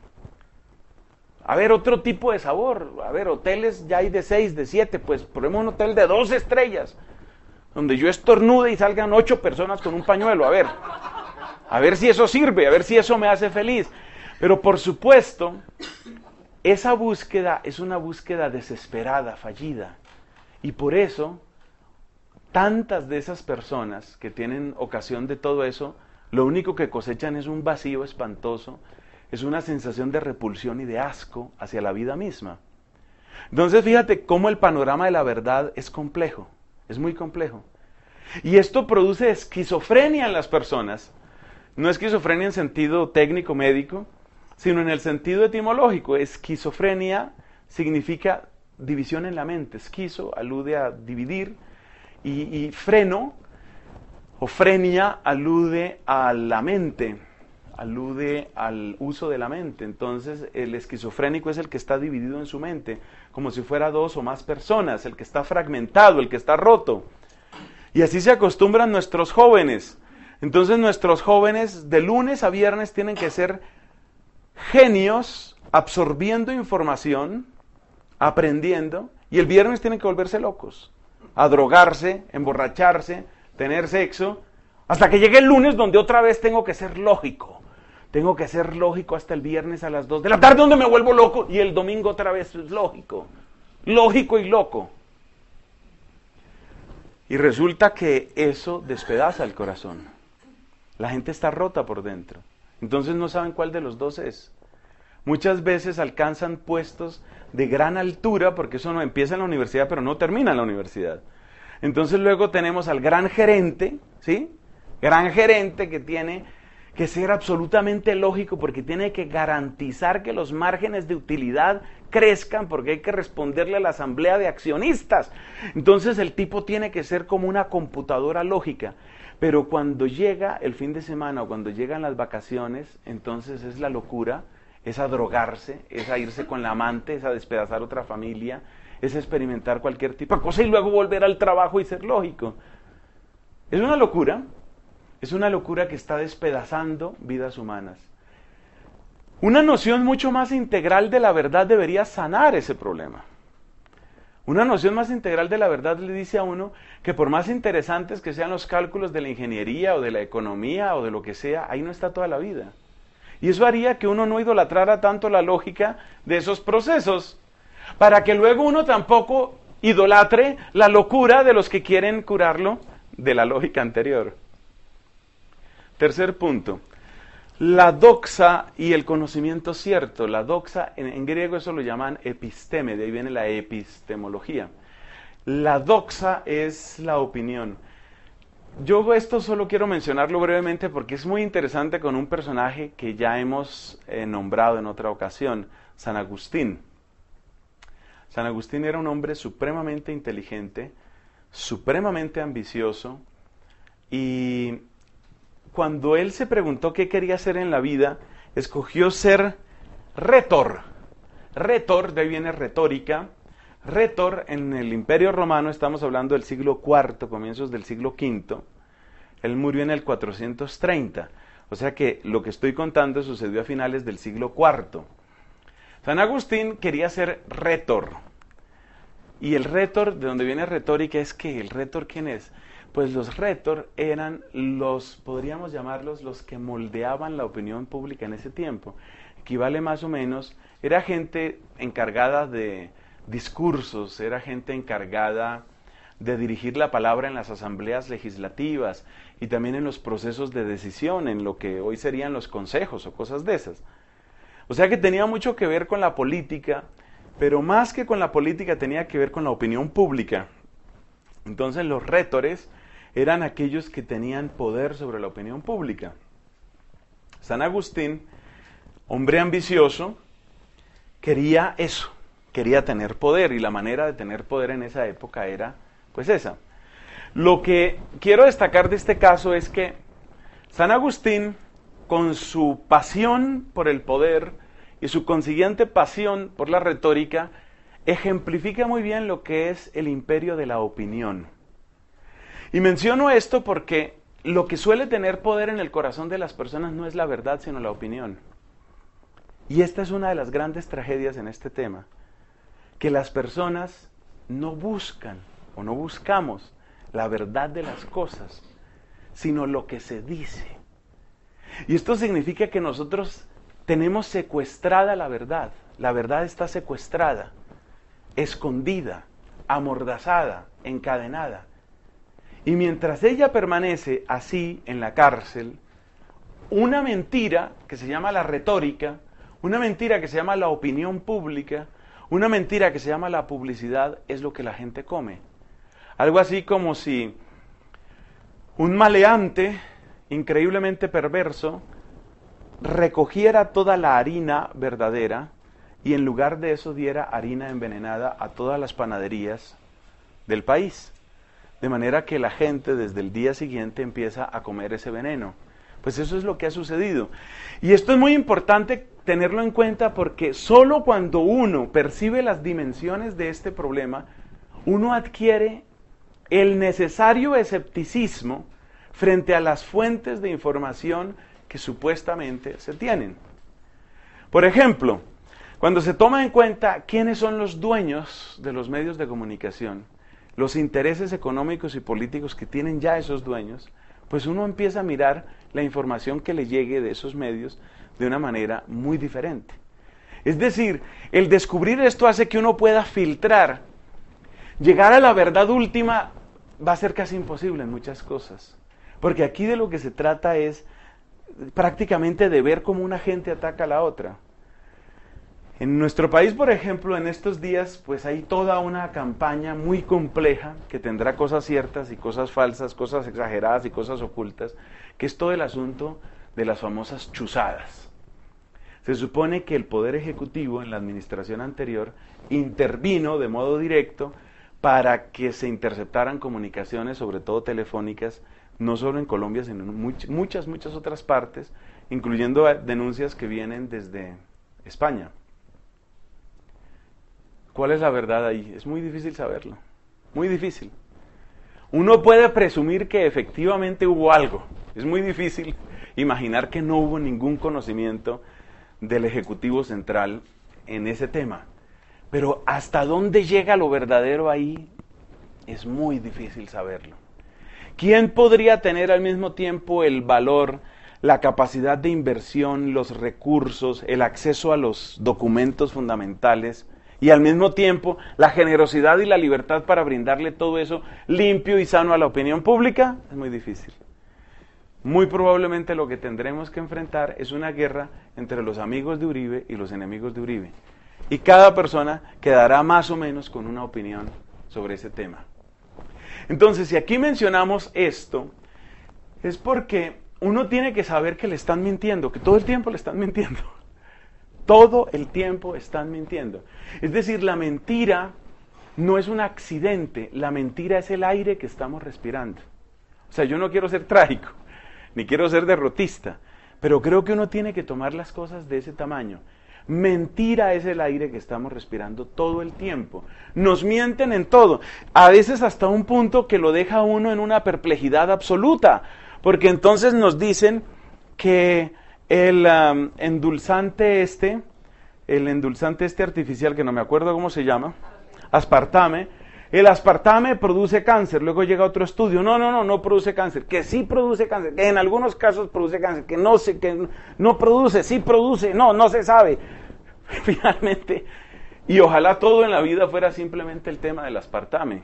A ver, otro tipo de sabor. A ver, hoteles ya hay de seis, de siete, pues probemos un hotel de dos estrellas, donde yo estornude y salgan ocho personas con un pañuelo. A ver, a ver si eso sirve, a ver si eso me hace feliz. Pero por supuesto, esa búsqueda es una búsqueda desesperada, fallida. Y por eso, tantas de esas personas que tienen ocasión de todo eso, lo único que cosechan es un vacío espantoso, es una sensación de repulsión y de asco hacia la vida misma. Entonces fíjate cómo el panorama de la verdad es complejo, es muy complejo. Y esto produce esquizofrenia en las personas. No esquizofrenia en sentido técnico médico, sino en el sentido etimológico. Esquizofrenia significa división en la mente. Esquizo alude a dividir y, y freno o frenia alude a la mente, alude al uso de la mente. Entonces el esquizofrénico es el que está dividido en su mente, como si fuera dos o más personas, el que está fragmentado, el que está roto. Y así se acostumbran nuestros jóvenes. Entonces nuestros jóvenes de lunes a viernes tienen que ser genios absorbiendo información, aprendiendo, y el viernes tienen que volverse locos, a drogarse, emborracharse, tener sexo, hasta que llegue el lunes donde otra vez tengo que ser lógico. Tengo que ser lógico hasta el viernes a las dos de la tarde donde me vuelvo loco, y el domingo otra vez es lógico, lógico y loco. Y resulta que eso despedaza el corazón. La gente está rota por dentro. Entonces no saben cuál de los dos es. Muchas veces alcanzan puestos de gran altura, porque eso no empieza en la universidad, pero no termina en la universidad. Entonces luego tenemos al gran gerente, ¿sí? gran gerente que tiene que ser absolutamente lógico porque tiene que garantizar que los márgenes de utilidad crezcan porque hay que responderle a la asamblea de accionistas. Entonces el tipo tiene que ser como una computadora lógica. Pero cuando llega el fin de semana o cuando llegan las vacaciones, entonces es la locura, es a drogarse, es a irse con la amante, es a despedazar otra familia, es a experimentar cualquier tipo de cosa y luego volver al trabajo y ser lógico. Es una locura. Es una locura que está despedazando vidas humanas. Una noción mucho más integral de la verdad debería sanar ese problema. Una noción más integral de la verdad le dice a uno que por más interesantes que sean los cálculos de la ingeniería o de la economía o de lo que sea, ahí no está toda la vida. Y eso haría que uno no idolatrara tanto la lógica de esos procesos, para que luego uno tampoco idolatre la locura de los que quieren curarlo de la lógica anterior. Tercer punto, la doxa y el conocimiento cierto. La doxa, en, en griego eso lo llaman episteme, de ahí viene la epistemología. La doxa es la opinión. Yo esto solo quiero mencionarlo brevemente porque es muy interesante con un personaje que ya hemos eh, nombrado en otra ocasión, San Agustín. San Agustín era un hombre supremamente inteligente, supremamente ambicioso y cuando él se preguntó qué quería hacer en la vida, escogió ser retor. Retor, de ahí viene retórica. Retor, en el Imperio Romano, estamos hablando del siglo cuarto, comienzos del siglo quinto. Él murió en el cuatrocientos treinta. O sea que lo que estoy contando sucedió a finales del siglo cuarto. San Agustín quería ser retor. Y el retor, de donde viene retórica, es que el retor, ¿quién es? Pues los retor eran los, podríamos llamarlos, los que moldeaban la opinión pública en ese tiempo. Equivale más o menos, era gente encargada de discursos, era gente encargada de dirigir la palabra en las asambleas legislativas y también en los procesos de decisión, en lo que hoy serían los consejos o cosas de esas. O sea que tenía mucho que ver con la política, pero más que con la política tenía que ver con la opinión pública. Entonces los retores eran aquellos que tenían poder sobre la opinión pública. San Agustín, hombre ambicioso, quería eso, quería tener poder, y la manera de tener poder en esa época era, pues esa. Lo que quiero destacar de este caso es que San Agustín, con su pasión por el poder y su consiguiente pasión por la retórica, ejemplifica muy bien lo que es el imperio de la opinión. Y menciono esto porque lo que suele tener poder en el corazón de las personas no es la verdad, sino la opinión. Y esta es una de las grandes tragedias en este tema, que las personas no buscan o no buscamos la verdad de las cosas, sino lo que se dice. Y esto significa que nosotros tenemos secuestrada la verdad. La verdad está secuestrada, escondida, amordazada, encadenada. Y mientras ella permanece así en la cárcel, una mentira que se llama la retórica, una mentira que se llama la opinión pública, una mentira que se llama la publicidad, es lo que la gente come. Algo así como si un maleante increíblemente perverso recogiera toda la harina verdadera y en lugar de eso diera harina envenenada a todas las panaderías del país. De manera que la gente desde el día siguiente empieza a comer ese veneno. Pues eso es lo que ha sucedido. Y esto es muy importante tenerlo en cuenta porque solo cuando uno percibe las dimensiones de este problema, uno adquiere el necesario escepticismo frente a las fuentes de información que supuestamente se tienen. Por ejemplo, cuando se toma en cuenta quiénes son los dueños de los medios de comunicación, los intereses económicos y políticos que tienen ya esos dueños, pues uno empieza a mirar la información que le llegue de esos medios de una manera muy diferente. Es decir, el descubrir esto hace que uno pueda filtrar. Llegar a la verdad última va a ser casi imposible en muchas cosas, porque aquí de lo que se trata es prácticamente de ver cómo una gente ataca a la otra. En nuestro país, por ejemplo, en estos días, pues hay toda una campaña muy compleja que tendrá cosas ciertas y cosas falsas, cosas exageradas y cosas ocultas, que es todo el asunto de las famosas chuzadas. Se supone que el Poder Ejecutivo en la administración anterior intervino de modo directo para que se interceptaran comunicaciones, sobre todo telefónicas, no solo en Colombia, sino en muchas, muchas otras partes, incluyendo denuncias que vienen desde España. ¿Cuál es la verdad ahí? Es muy difícil saberlo, muy difícil. Uno puede presumir que efectivamente hubo algo, es muy difícil imaginar que no hubo ningún conocimiento del Ejecutivo Central en ese tema. Pero hasta dónde llega lo verdadero ahí, es muy difícil saberlo. ¿Quién podría tener al mismo tiempo el valor, la capacidad de inversión, los recursos, el acceso a los documentos fundamentales y al mismo tiempo la generosidad y la libertad para brindarle todo eso limpio y sano a la opinión pública? Es muy difícil. Muy probablemente lo que tendremos que enfrentar es una guerra entre los amigos de Uribe y los enemigos de Uribe. Y cada persona quedará más o menos con una opinión sobre ese tema. Entonces, si aquí mencionamos esto, es porque uno tiene que saber que le están mintiendo, que todo el tiempo le están mintiendo. Todo el tiempo están mintiendo. Es decir, la mentira no es un accidente, la mentira es el aire que estamos respirando. O sea, yo no quiero ser trágico, ni quiero ser derrotista, pero creo que uno tiene que tomar las cosas de ese tamaño. Mentira es el aire que estamos respirando todo el tiempo. Nos mienten en todo, a veces hasta un punto que lo deja uno en una perplejidad absoluta, porque entonces nos dicen que el um, endulzante este, el endulzante este artificial, que no me acuerdo cómo se llama, aspartame, el aspartame produce cáncer. Luego llega otro estudio, no, no, no, no produce cáncer, que sí produce cáncer, que en algunos casos produce cáncer, que no sé, que no produce, sí produce, no, no se sabe. Finalmente, y ojalá todo en la vida fuera simplemente el tema del aspartame.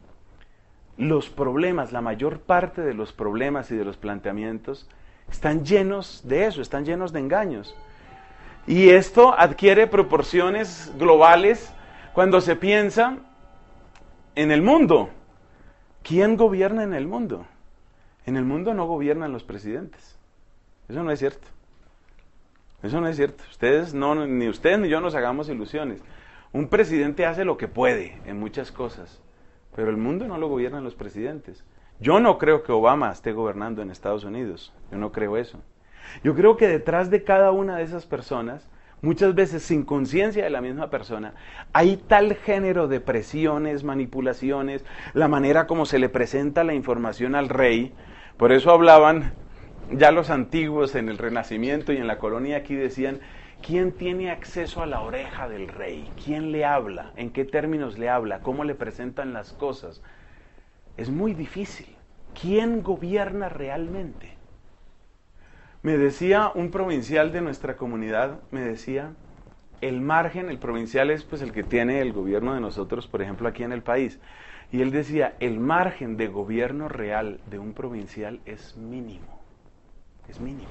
Los problemas, la mayor parte de los problemas y de los planteamientos están llenos de eso, están llenos de engaños. Y esto adquiere proporciones globales cuando se piensa en el mundo. ¿Quién gobierna en el mundo? En el mundo no gobiernan los presidentes. Eso no es cierto. Eso no es cierto. Ustedes no, ni ustedes ni yo nos hagamos ilusiones. Un presidente hace lo que puede en muchas cosas, pero el mundo no lo gobiernan los presidentes. Yo no creo que Obama esté gobernando en Estados Unidos. Yo no creo eso. Yo creo que detrás de cada una de esas personas, muchas veces sin conciencia de la misma persona, hay tal género de presiones, manipulaciones, la manera como se le presenta la información al rey. Por eso hablaban ya los antiguos en el Renacimiento y en la colonia aquí, decían: ¿quién tiene acceso a la oreja del rey? ¿Quién le habla? ¿En qué términos le habla? ¿Cómo le presentan las cosas? Es muy difícil. ¿Quién gobierna realmente? Me decía un provincial de nuestra comunidad, me decía, el margen, el provincial es pues el que tiene el gobierno de nosotros, por ejemplo, aquí en el país. Y él decía, el margen de gobierno real de un provincial es mínimo. Es mínimo.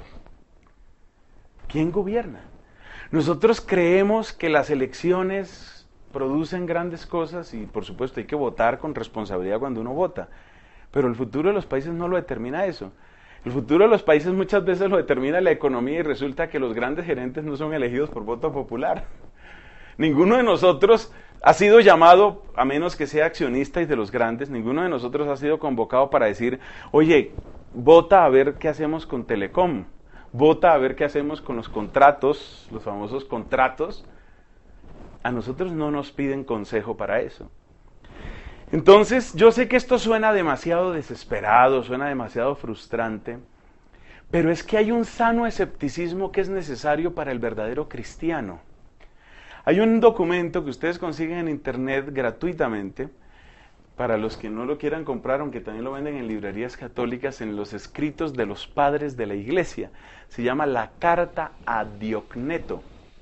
¿Quién gobierna? Nosotros creemos que las elecciones producen grandes cosas y por supuesto hay que votar con responsabilidad cuando uno vota, pero el futuro de los países no lo determina eso. El futuro de los países muchas veces lo determina la economía y resulta que los grandes gerentes no son elegidos por voto popular. Ninguno de nosotros ha sido llamado, a menos que sea accionista y de los grandes, ninguno de nosotros ha sido convocado para decir, oye, vota a ver qué hacemos con Telecom, vota a ver qué hacemos con los contratos, los famosos contratos. A nosotros no nos piden consejo para eso. Entonces, yo sé que esto suena demasiado desesperado, suena demasiado frustrante, pero es que hay un sano escepticismo que es necesario para el verdadero cristiano. Hay un documento que ustedes consiguen en internet gratuitamente, para los que no lo quieran comprar, aunque también lo venden en librerías católicas, en los escritos de los padres de la iglesia. Se llama la Carta a Diocneto.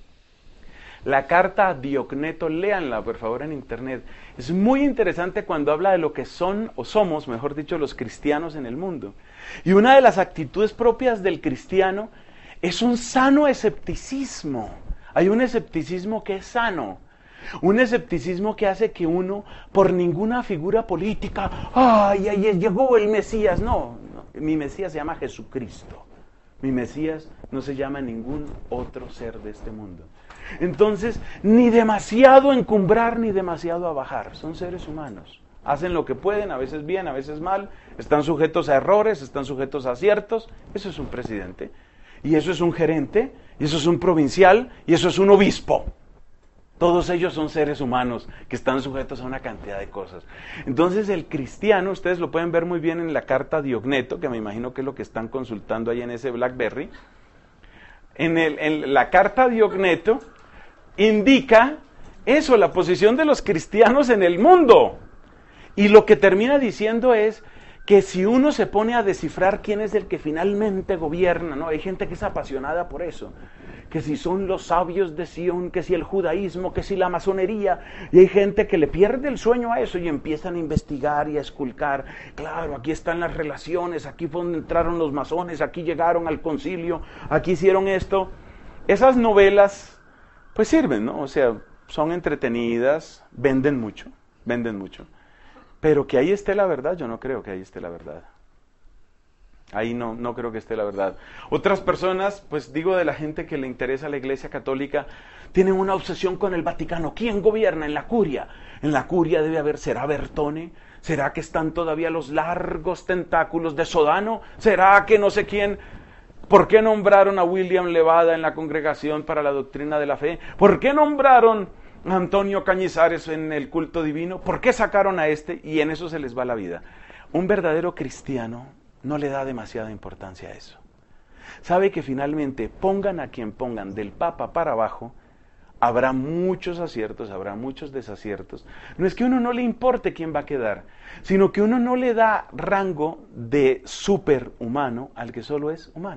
La Carta a Diocneto, léanla por favor en internet. Es muy interesante cuando habla de lo que son, o somos, mejor dicho, los cristianos en el mundo. Y una de las actitudes propias del cristiano es un sano escepticismo Hay un escepticismo que es sano. Un escepticismo que hace que uno, por ninguna figura política, ¡ay, ay, llegó el Mesías! No, no, mi Mesías se llama Jesucristo. Mi Mesías no se llama ningún otro ser de este mundo. Entonces, ni demasiado encumbrar, ni demasiado abajar. Son seres humanos. Hacen lo que pueden, a veces bien, a veces mal. Están sujetos a errores, están sujetos a aciertos. Eso es un presidente. Y eso es un gerente, y eso es un provincial, y eso es un obispo. Todos ellos son seres humanos que están sujetos a una cantidad de cosas. Entonces el cristiano, ustedes lo pueden ver muy bien en la carta Diogneto, que me imagino que es lo que están consultando ahí en ese BlackBerry. En, el, en la carta Diogneto indica eso, la posición de los cristianos en el mundo. Y lo que termina diciendo es que si uno se pone a descifrar quién es el que finalmente gobierna, ¿no? Hay gente que es apasionada por eso, que si son los sabios de Sion, que si el judaísmo, que si la masonería, y hay gente que le pierde el sueño a eso y empiezan a investigar y a esculcar. Claro, aquí están las relaciones, aquí fue donde entraron los masones, aquí llegaron al concilio, aquí hicieron esto. Esas novelas, pues sirven, ¿no? O sea, son entretenidas, venden mucho, venden mucho. Pero que ahí esté la verdad, yo no creo que ahí esté la verdad. Ahí no, no creo que esté la verdad. Otras personas, pues digo de la gente que le interesa a la Iglesia Católica, tienen una obsesión con el Vaticano. ¿Quién gobierna en la curia? En la curia debe haber, ¿será Bertone? ¿Será que están todavía los largos tentáculos de Sodano? ¿Será que no sé quién? ¿Por qué nombraron a William Levada en la Congregación para la Doctrina de la Fe? ¿Por qué nombraron a Antonio Cañizares en el culto divino? ¿Por qué sacaron a este? Y en eso se les va la vida. Un verdadero cristiano no le da demasiada importancia a eso. Sabe que finalmente, pongan a quien pongan, del Papa para abajo, habrá muchos aciertos, habrá muchos desaciertos. No es que a uno no le importe quién va a quedar, sino que uno no le da rango de superhumano al que solo es humano.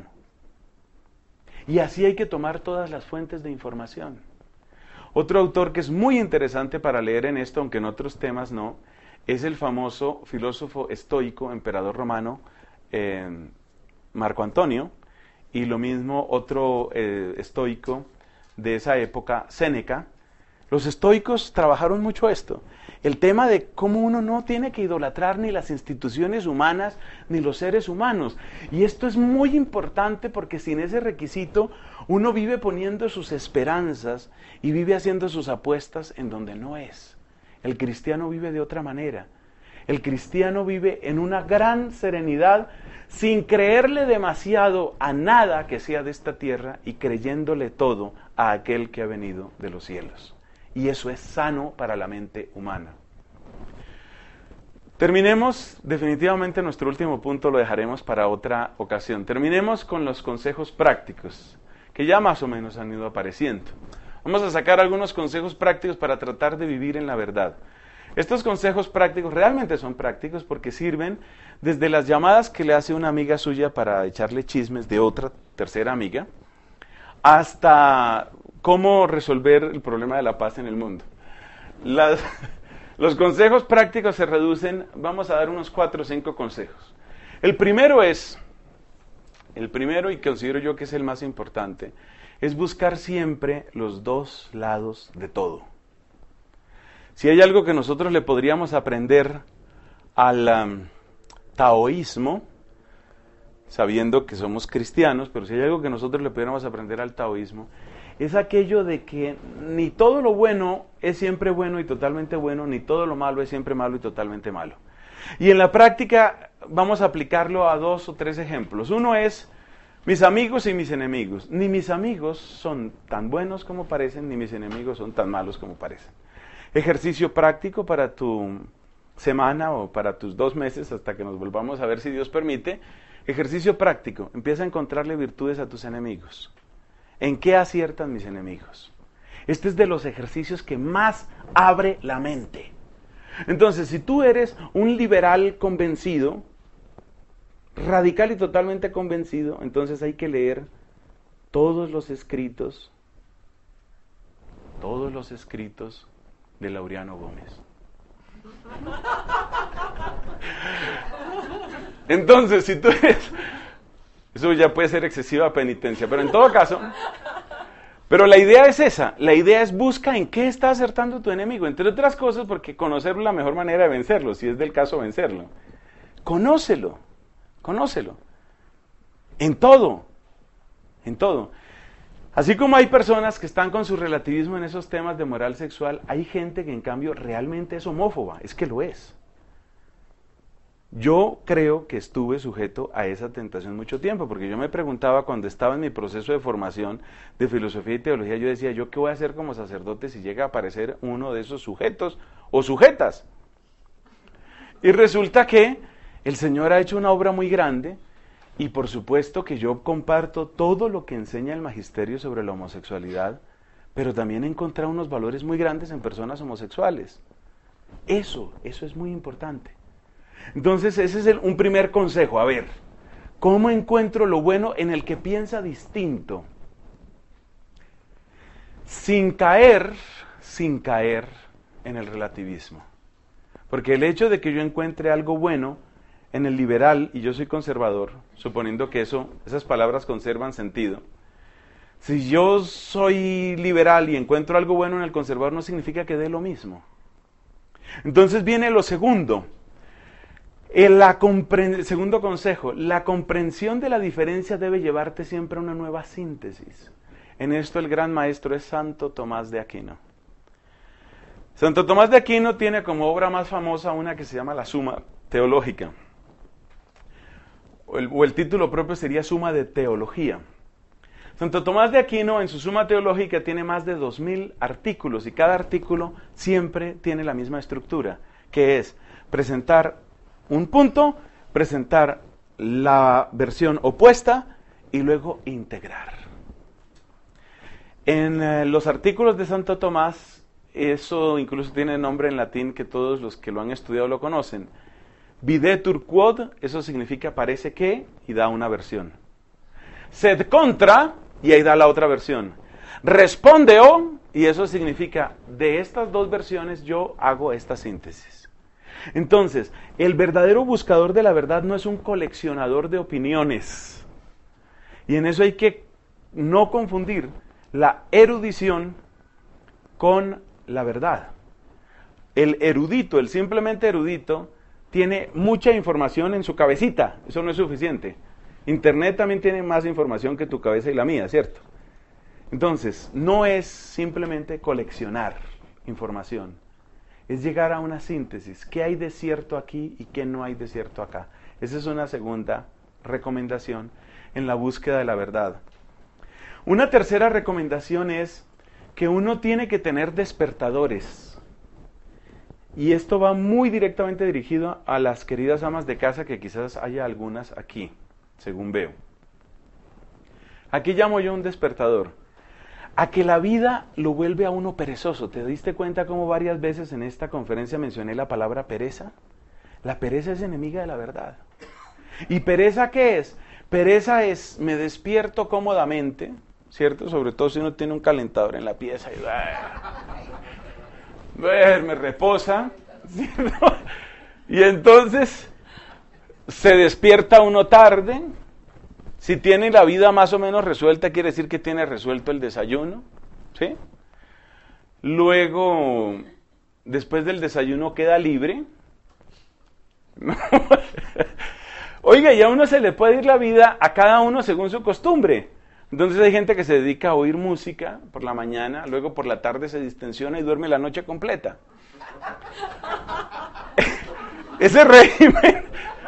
Y así hay que tomar todas las fuentes de información. Otro autor que es muy interesante para leer en esto, aunque en otros temas no, es el famoso filósofo estoico, emperador romano, eh, Marco Antonio, y lo mismo otro eh, estoico de esa época, Séneca. Los estoicos trabajaron mucho esto, el tema de cómo uno no tiene que idolatrar ni las instituciones humanas ni los seres humanos. Y esto es muy importante porque sin ese requisito uno vive poniendo sus esperanzas y vive haciendo sus apuestas en donde no es. El cristiano vive de otra manera. El cristiano vive en una gran serenidad, sin creerle demasiado a nada que sea de esta tierra y creyéndole todo a aquel que ha venido de los cielos. Y eso es sano para la mente humana. Terminemos, definitivamente nuestro último punto lo dejaremos para otra ocasión. Terminemos con los consejos prácticos, que ya más o menos han ido apareciendo. Vamos a sacar algunos consejos prácticos para tratar de vivir en la verdad. Estos consejos prácticos realmente son prácticos porque sirven desde las llamadas que le hace una amiga suya para echarle chismes de otra tercera amiga, hasta cómo resolver el problema de la paz en el mundo. Las, los consejos prácticos se reducen, vamos a dar unos cuatro o cinco consejos. El primero es, el primero y considero yo que es el más importante, es buscar siempre los dos lados de todo. Si hay algo que nosotros le podríamos aprender al um, taoísmo, sabiendo que somos cristianos, pero si hay algo que nosotros le pudiéramos aprender al taoísmo, es aquello de que ni todo lo bueno es siempre bueno y totalmente bueno, ni todo lo malo es siempre malo y totalmente malo. Y en la práctica vamos a aplicarlo a dos o tres ejemplos. Uno es mis amigos y mis enemigos. Ni mis amigos son tan buenos como parecen, ni mis enemigos son tan malos como parecen. Ejercicio práctico para tu semana o para tus dos meses hasta que nos volvamos a ver si Dios permite. Ejercicio práctico. Empieza a encontrarle virtudes a tus enemigos. ¿En qué aciertan mis enemigos? Este es de los ejercicios que más abre la mente. Entonces, si tú eres un liberal convencido, radical y totalmente convencido, entonces hay que leer todos los escritos, todos los escritos de Laureano Gómez. Entonces, si tú eres... Eso ya puede ser excesiva penitencia, pero en todo caso, Pero la idea es esa, la idea es busca en qué está acertando tu enemigo, entre otras cosas porque conocerlo es la mejor manera de vencerlo, si es del caso vencerlo. Conócelo, conócelo, en todo, en todo. Así como hay personas que están con su relativismo en esos temas de moral sexual, hay gente que en cambio realmente es homófoba, es que lo es. Yo creo que estuve sujeto a esa tentación mucho tiempo, porque yo me preguntaba cuando estaba en mi proceso de formación de filosofía y teología, yo decía, ¿yo qué voy a hacer como sacerdote si llega a aparecer uno de esos sujetos o sujetas? Y resulta que el Señor ha hecho una obra muy grande y por supuesto que yo comparto todo lo que enseña el magisterio sobre la homosexualidad, pero también he encontrado unos valores muy grandes en personas homosexuales. Eso, eso es muy importante. Entonces ese es el, un primer consejo, a ver, ¿cómo encuentro lo bueno en el que piensa distinto? Sin caer, sin caer en el relativismo. Porque el hecho de que yo encuentre algo bueno en el liberal y yo soy conservador, suponiendo que eso, esas palabras conservan sentido, si yo soy liberal y encuentro algo bueno en el conservador no significa que dé lo mismo. Entonces viene lo segundo. El, la compre- segundo consejo, la comprensión de la diferencia debe llevarte siempre a una nueva síntesis. En esto el gran maestro es Santo Tomás de Aquino. Santo Tomás de Aquino tiene como obra más famosa una que se llama la Suma Teológica. O el, o el título propio sería Suma de Teología. Santo Tomás de Aquino en su Suma Teológica tiene más de dos mil artículos y cada artículo siempre tiene la misma estructura, que es presentar un punto, presentar la versión opuesta y luego integrar. En eh, los artículos de Santo Tomás, eso incluso tiene nombre en latín que todos los que lo han estudiado lo conocen. Videtur quod, eso significa parece que, y da una versión. Sed contra, y ahí da la otra versión. Respondeo, y eso significa, de estas dos versiones yo hago esta síntesis. Entonces, el verdadero buscador de la verdad no es un coleccionador de opiniones. Y en eso hay que no confundir la erudición con la verdad. El erudito, el simplemente erudito, tiene mucha información en su cabecita. Eso no es suficiente. Internet también tiene más información que tu cabeza y la mía, ¿cierto? Entonces, no es simplemente coleccionar información. Es llegar a una síntesis. ¿Qué hay de cierto aquí y qué no hay de cierto acá? Esa es una segunda recomendación en la búsqueda de la verdad. Una tercera recomendación es que uno tiene que tener despertadores. Y esto va muy directamente dirigido a las queridas amas de casa, que quizás haya algunas aquí, según veo. Aquí llamo yo un despertador. A que la vida lo vuelve a uno perezoso. ¿Te diste cuenta cómo varias veces en esta conferencia mencioné la palabra pereza? La pereza es enemiga de la verdad. ¿Y pereza qué es? Pereza es, me despierto cómodamente, ¿cierto? Sobre todo si uno tiene un calentador en la pieza y ver, me reposa, ¿cierto? Y entonces se despierta uno tarde. Si tiene la vida más o menos resuelta, quiere decir que tiene resuelto el desayuno, ¿sí? Luego, después del desayuno queda libre. Oiga, y a uno se le puede ir la vida a cada uno según su costumbre. Entonces hay gente que se dedica a oír música por la mañana, luego por la tarde se distensiona y duerme la noche completa. Ese régimen,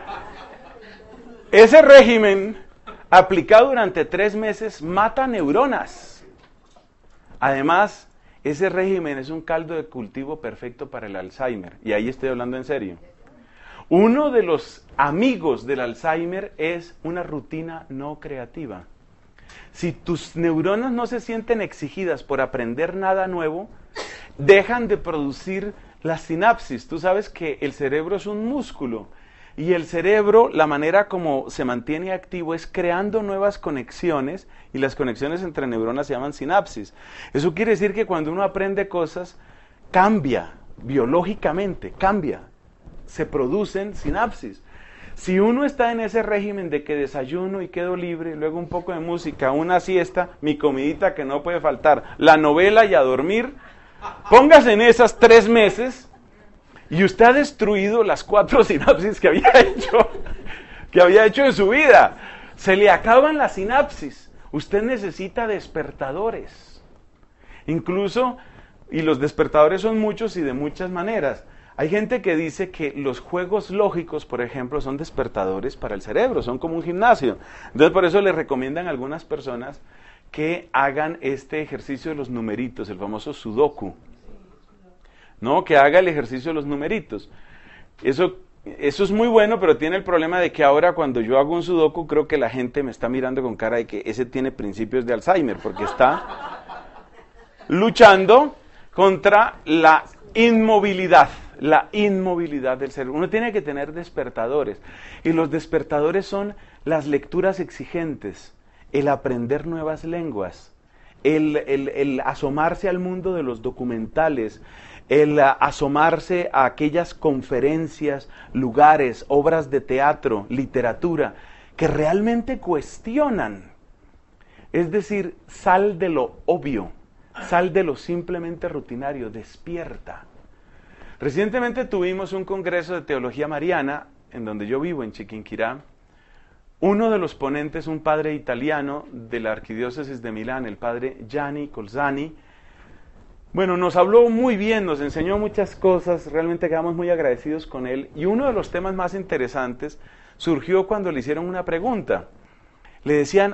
ese régimen aplicado durante tres meses mata neuronas. Además, ese régimen es un caldo de cultivo perfecto para el Alzheimer. Y ahí estoy hablando en serio. Uno de los amigos del Alzheimer es una rutina no creativa. Si tus neuronas no se sienten exigidas por aprender nada nuevo, dejan de producir las sinapsis. Tú sabes que el cerebro es un músculo. Y el cerebro, la manera como se mantiene activo es creando nuevas conexiones, y las conexiones entre neuronas se llaman sinapsis. Eso quiere decir que cuando uno aprende cosas, cambia, biológicamente, cambia. Se producen sinapsis. Si uno está en ese régimen de que desayuno y quedo libre, luego un poco de música, una siesta, mi comidita que no puede faltar, la novela y a dormir, póngase en esas tres meses y usted ha destruido las cuatro sinapsis que había hecho, que había hecho en su vida. Se le acaban las sinapsis. Usted necesita despertadores. Incluso, y los despertadores son muchos y de muchas maneras. Hay gente que dice que los juegos lógicos, por ejemplo, son despertadores para el cerebro, son como un gimnasio. Entonces, por eso le recomiendan a algunas personas que hagan este ejercicio de los numeritos, el famoso sudoku. ¿No? Que haga el ejercicio de los numeritos. Eso, eso es muy bueno, pero tiene el problema de que ahora cuando yo hago un sudoku, creo que la gente me está mirando con cara de que ese tiene principios de Alzheimer, porque está luchando contra la inmovilidad, la inmovilidad del cerebro. Uno tiene que tener despertadores, y los despertadores son las lecturas exigentes, el aprender nuevas lenguas, el, el, el asomarse al mundo de los documentales, el asomarse a aquellas conferencias, lugares, obras de teatro, literatura, que realmente cuestionan. Es decir, sal de lo obvio, sal de lo simplemente rutinario, despierta. Recientemente tuvimos un congreso de teología mariana, en donde yo vivo, en Chiquinquirá. Uno de los ponentes, un padre italiano de la arquidiócesis de Milán, el padre Gianni Colzani. Bueno, nos habló muy bien, nos enseñó muchas cosas, realmente quedamos muy agradecidos con él. Y uno de los temas más interesantes surgió cuando le hicieron una pregunta. Le decían,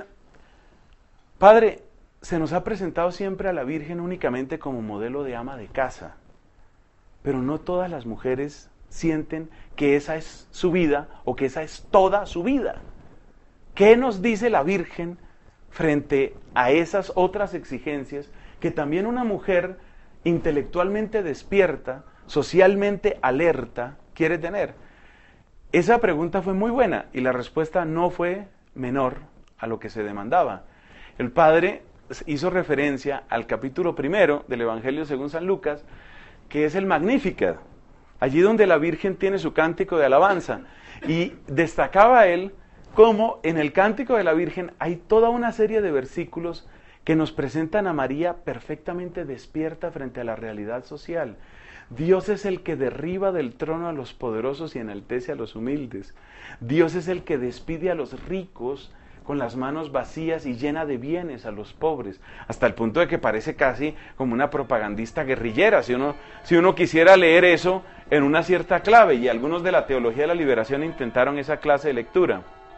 padre, se nos ha presentado siempre a la Virgen únicamente como modelo de ama de casa, pero no todas las mujeres sienten que esa es su vida o que esa es toda su vida. ¿Qué nos dice la Virgen frente a esas otras exigencias que también una mujer intelectualmente despierta, socialmente alerta, quiere tener? Esa pregunta fue muy buena y la respuesta no fue menor a lo que se demandaba. El padre hizo referencia al capítulo primero del Evangelio según San Lucas, que es el Magnificat, allí donde la Virgen tiene su cántico de alabanza, y destacaba él cómo en el cántico de la Virgen hay toda una serie de versículos que nos presentan a María perfectamente despierta frente a la realidad social. Dios es el que derriba del trono a los poderosos y enaltece a los humildes. Dios es el que despide a los ricos con las manos vacías y llena de bienes a los pobres, hasta el punto de que parece casi como una propagandista guerrillera, si uno, si uno quisiera leer eso en una cierta clave, y algunos de la teología de la liberación intentaron esa clase de lectura.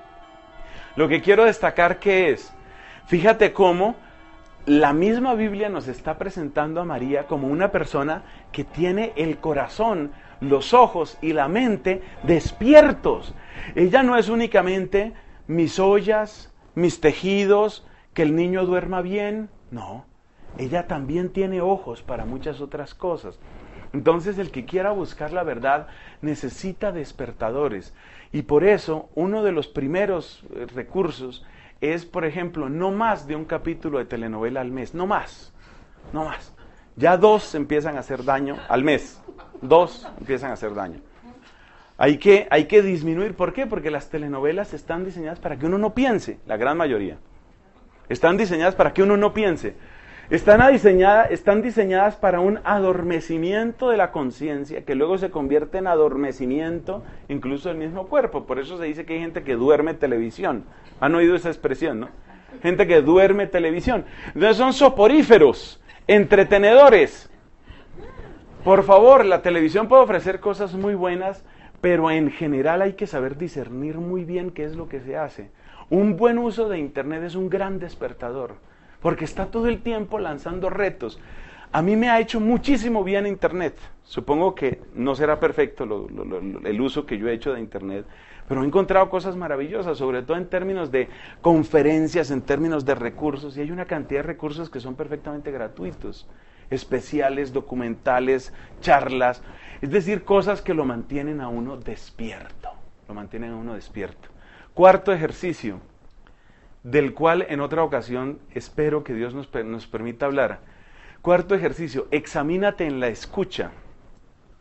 Lo que quiero destacar que es, fíjate cómo la misma Biblia nos está presentando a María como una persona que tiene el corazón, los ojos y la mente despiertos. Ella no es únicamente mis ollas, mis tejidos, que el niño duerma bien. No, ella también tiene ojos para muchas otras cosas. Entonces el que quiera buscar la verdad necesita despertadores. Y por eso uno de los primeros recursos es, por ejemplo, no más de un capítulo de telenovela al mes, no más, no más. Ya dos empiezan a hacer daño al mes, dos empiezan a hacer daño. Hay que, hay que disminuir, ¿por qué? Porque las telenovelas están diseñadas para que uno no piense, la gran mayoría. Están diseñadas para que uno no piense. Están diseñadas, están diseñadas para un adormecimiento de la conciencia, que luego se convierte en adormecimiento incluso del mismo cuerpo. Por eso se dice que hay gente que duerme televisión. ¿Han oído esa expresión, no? Gente que duerme televisión. Entonces son soporíferos, entretenedores. Por favor, la televisión puede ofrecer cosas muy buenas, pero en general hay que saber discernir muy bien qué es lo que se hace. Un buen uso de Internet es un gran despertador, porque está todo el tiempo lanzando retos. A mí me ha hecho muchísimo bien Internet. Supongo que no será perfecto lo, lo, lo, el uso que yo he hecho de Internet, pero he encontrado cosas maravillosas, sobre todo en términos de conferencias, en términos de recursos, y hay una cantidad de recursos que son perfectamente gratuitos, especiales, documentales, charlas, es decir, cosas que lo mantienen a uno despierto, lo mantienen a uno despierto. Cuarto ejercicio, del cual en otra ocasión espero que Dios nos, nos permita hablar. Cuarto ejercicio, examínate en la escucha.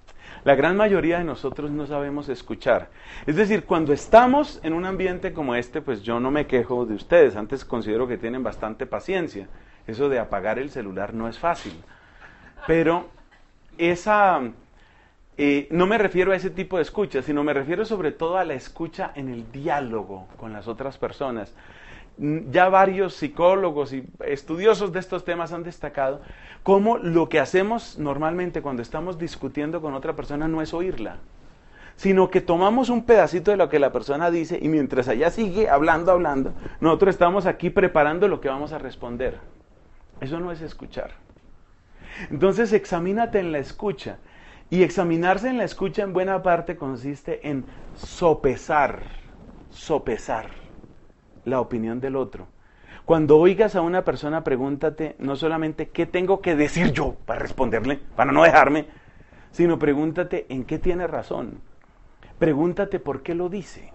La gran mayoría de nosotros no sabemos escuchar. Es decir, cuando estamos en un ambiente como este, pues yo no me quejo de ustedes. Antes considero que tienen bastante paciencia. Eso de apagar el celular no es fácil. Pero esa... Eh, no me refiero a ese tipo de escucha, sino me refiero sobre todo a la escucha en el diálogo con las otras personas. Ya varios psicólogos y estudiosos de estos temas han destacado cómo lo que hacemos normalmente cuando estamos discutiendo con otra persona no es oírla, sino que tomamos un pedacito de lo que la persona dice y mientras ella sigue hablando, hablando, nosotros estamos aquí preparando lo que vamos a responder. Eso no es escuchar. Entonces examínate en la escucha. Y examinarse en la escucha en buena parte consiste en sopesar, sopesar la opinión del otro. Cuando oigas a una persona, pregúntate no solamente qué tengo que decir yo para responderle, para no dejarme, sino pregúntate en qué tiene razón. Pregúntate por qué lo dice.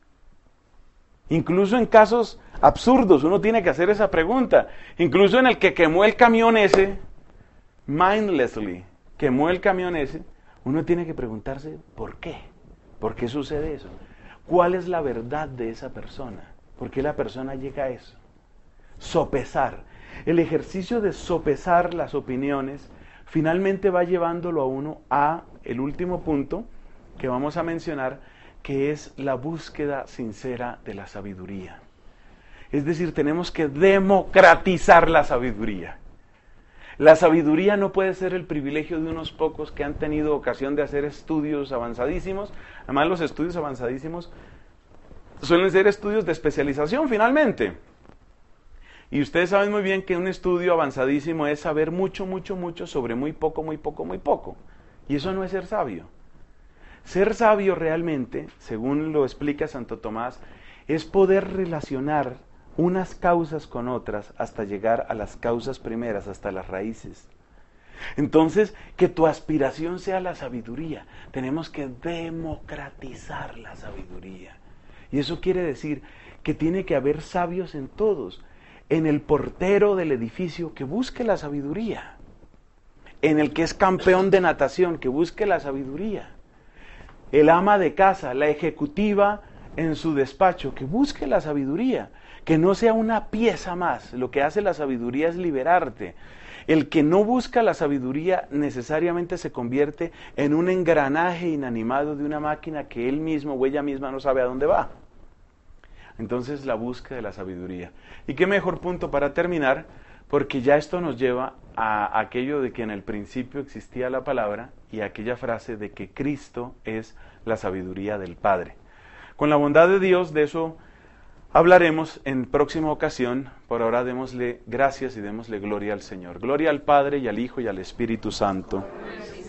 Incluso en casos absurdos uno tiene que hacer esa pregunta. Incluso en el que quemó el camión ese, mindlessly, quemó el camión ese, uno tiene que preguntarse ¿por qué? ¿Por qué sucede eso? ¿Cuál es la verdad de esa persona? ¿Por qué la persona llega a eso? Sopesar. El ejercicio de sopesar las opiniones finalmente va llevándolo a uno a el último punto que vamos a mencionar, que es la búsqueda sincera de la sabiduría. Es decir, tenemos que democratizar la sabiduría. La sabiduría no puede ser el privilegio de unos pocos que han tenido ocasión de hacer estudios avanzadísimos. Además, los estudios avanzadísimos suelen ser estudios de especialización finalmente. Y ustedes saben muy bien que un estudio avanzadísimo es saber mucho, mucho, mucho sobre muy poco, muy poco, muy poco. Y eso no es ser sabio. Ser sabio realmente, según lo explica Santo Tomás, es poder relacionar unas causas con otras hasta llegar a las causas primeras, hasta las raíces. Entonces, que tu aspiración sea la sabiduría. Tenemos que democratizar la sabiduría. Y eso quiere decir que tiene que haber sabios en todos. En el portero del edificio, que busque la sabiduría. En el que es campeón de natación, que busque la sabiduría. El ama de casa, la ejecutiva en su despacho, que busque la sabiduría. Que no sea una pieza más. Lo que hace la sabiduría es liberarte. El que no busca la sabiduría necesariamente se convierte en un engranaje inanimado de una máquina que él mismo o ella misma no sabe a dónde va. Entonces, la búsqueda de la sabiduría. Y qué mejor punto para terminar, porque ya esto nos lleva a aquello de que en el principio existía la palabra y aquella frase de que Cristo es la sabiduría del Padre. Con la bondad de Dios, de eso hablaremos en próxima ocasión. Por ahora démosle gracias y démosle gloria al Señor. Gloria al Padre y al Hijo y al Espíritu Santo.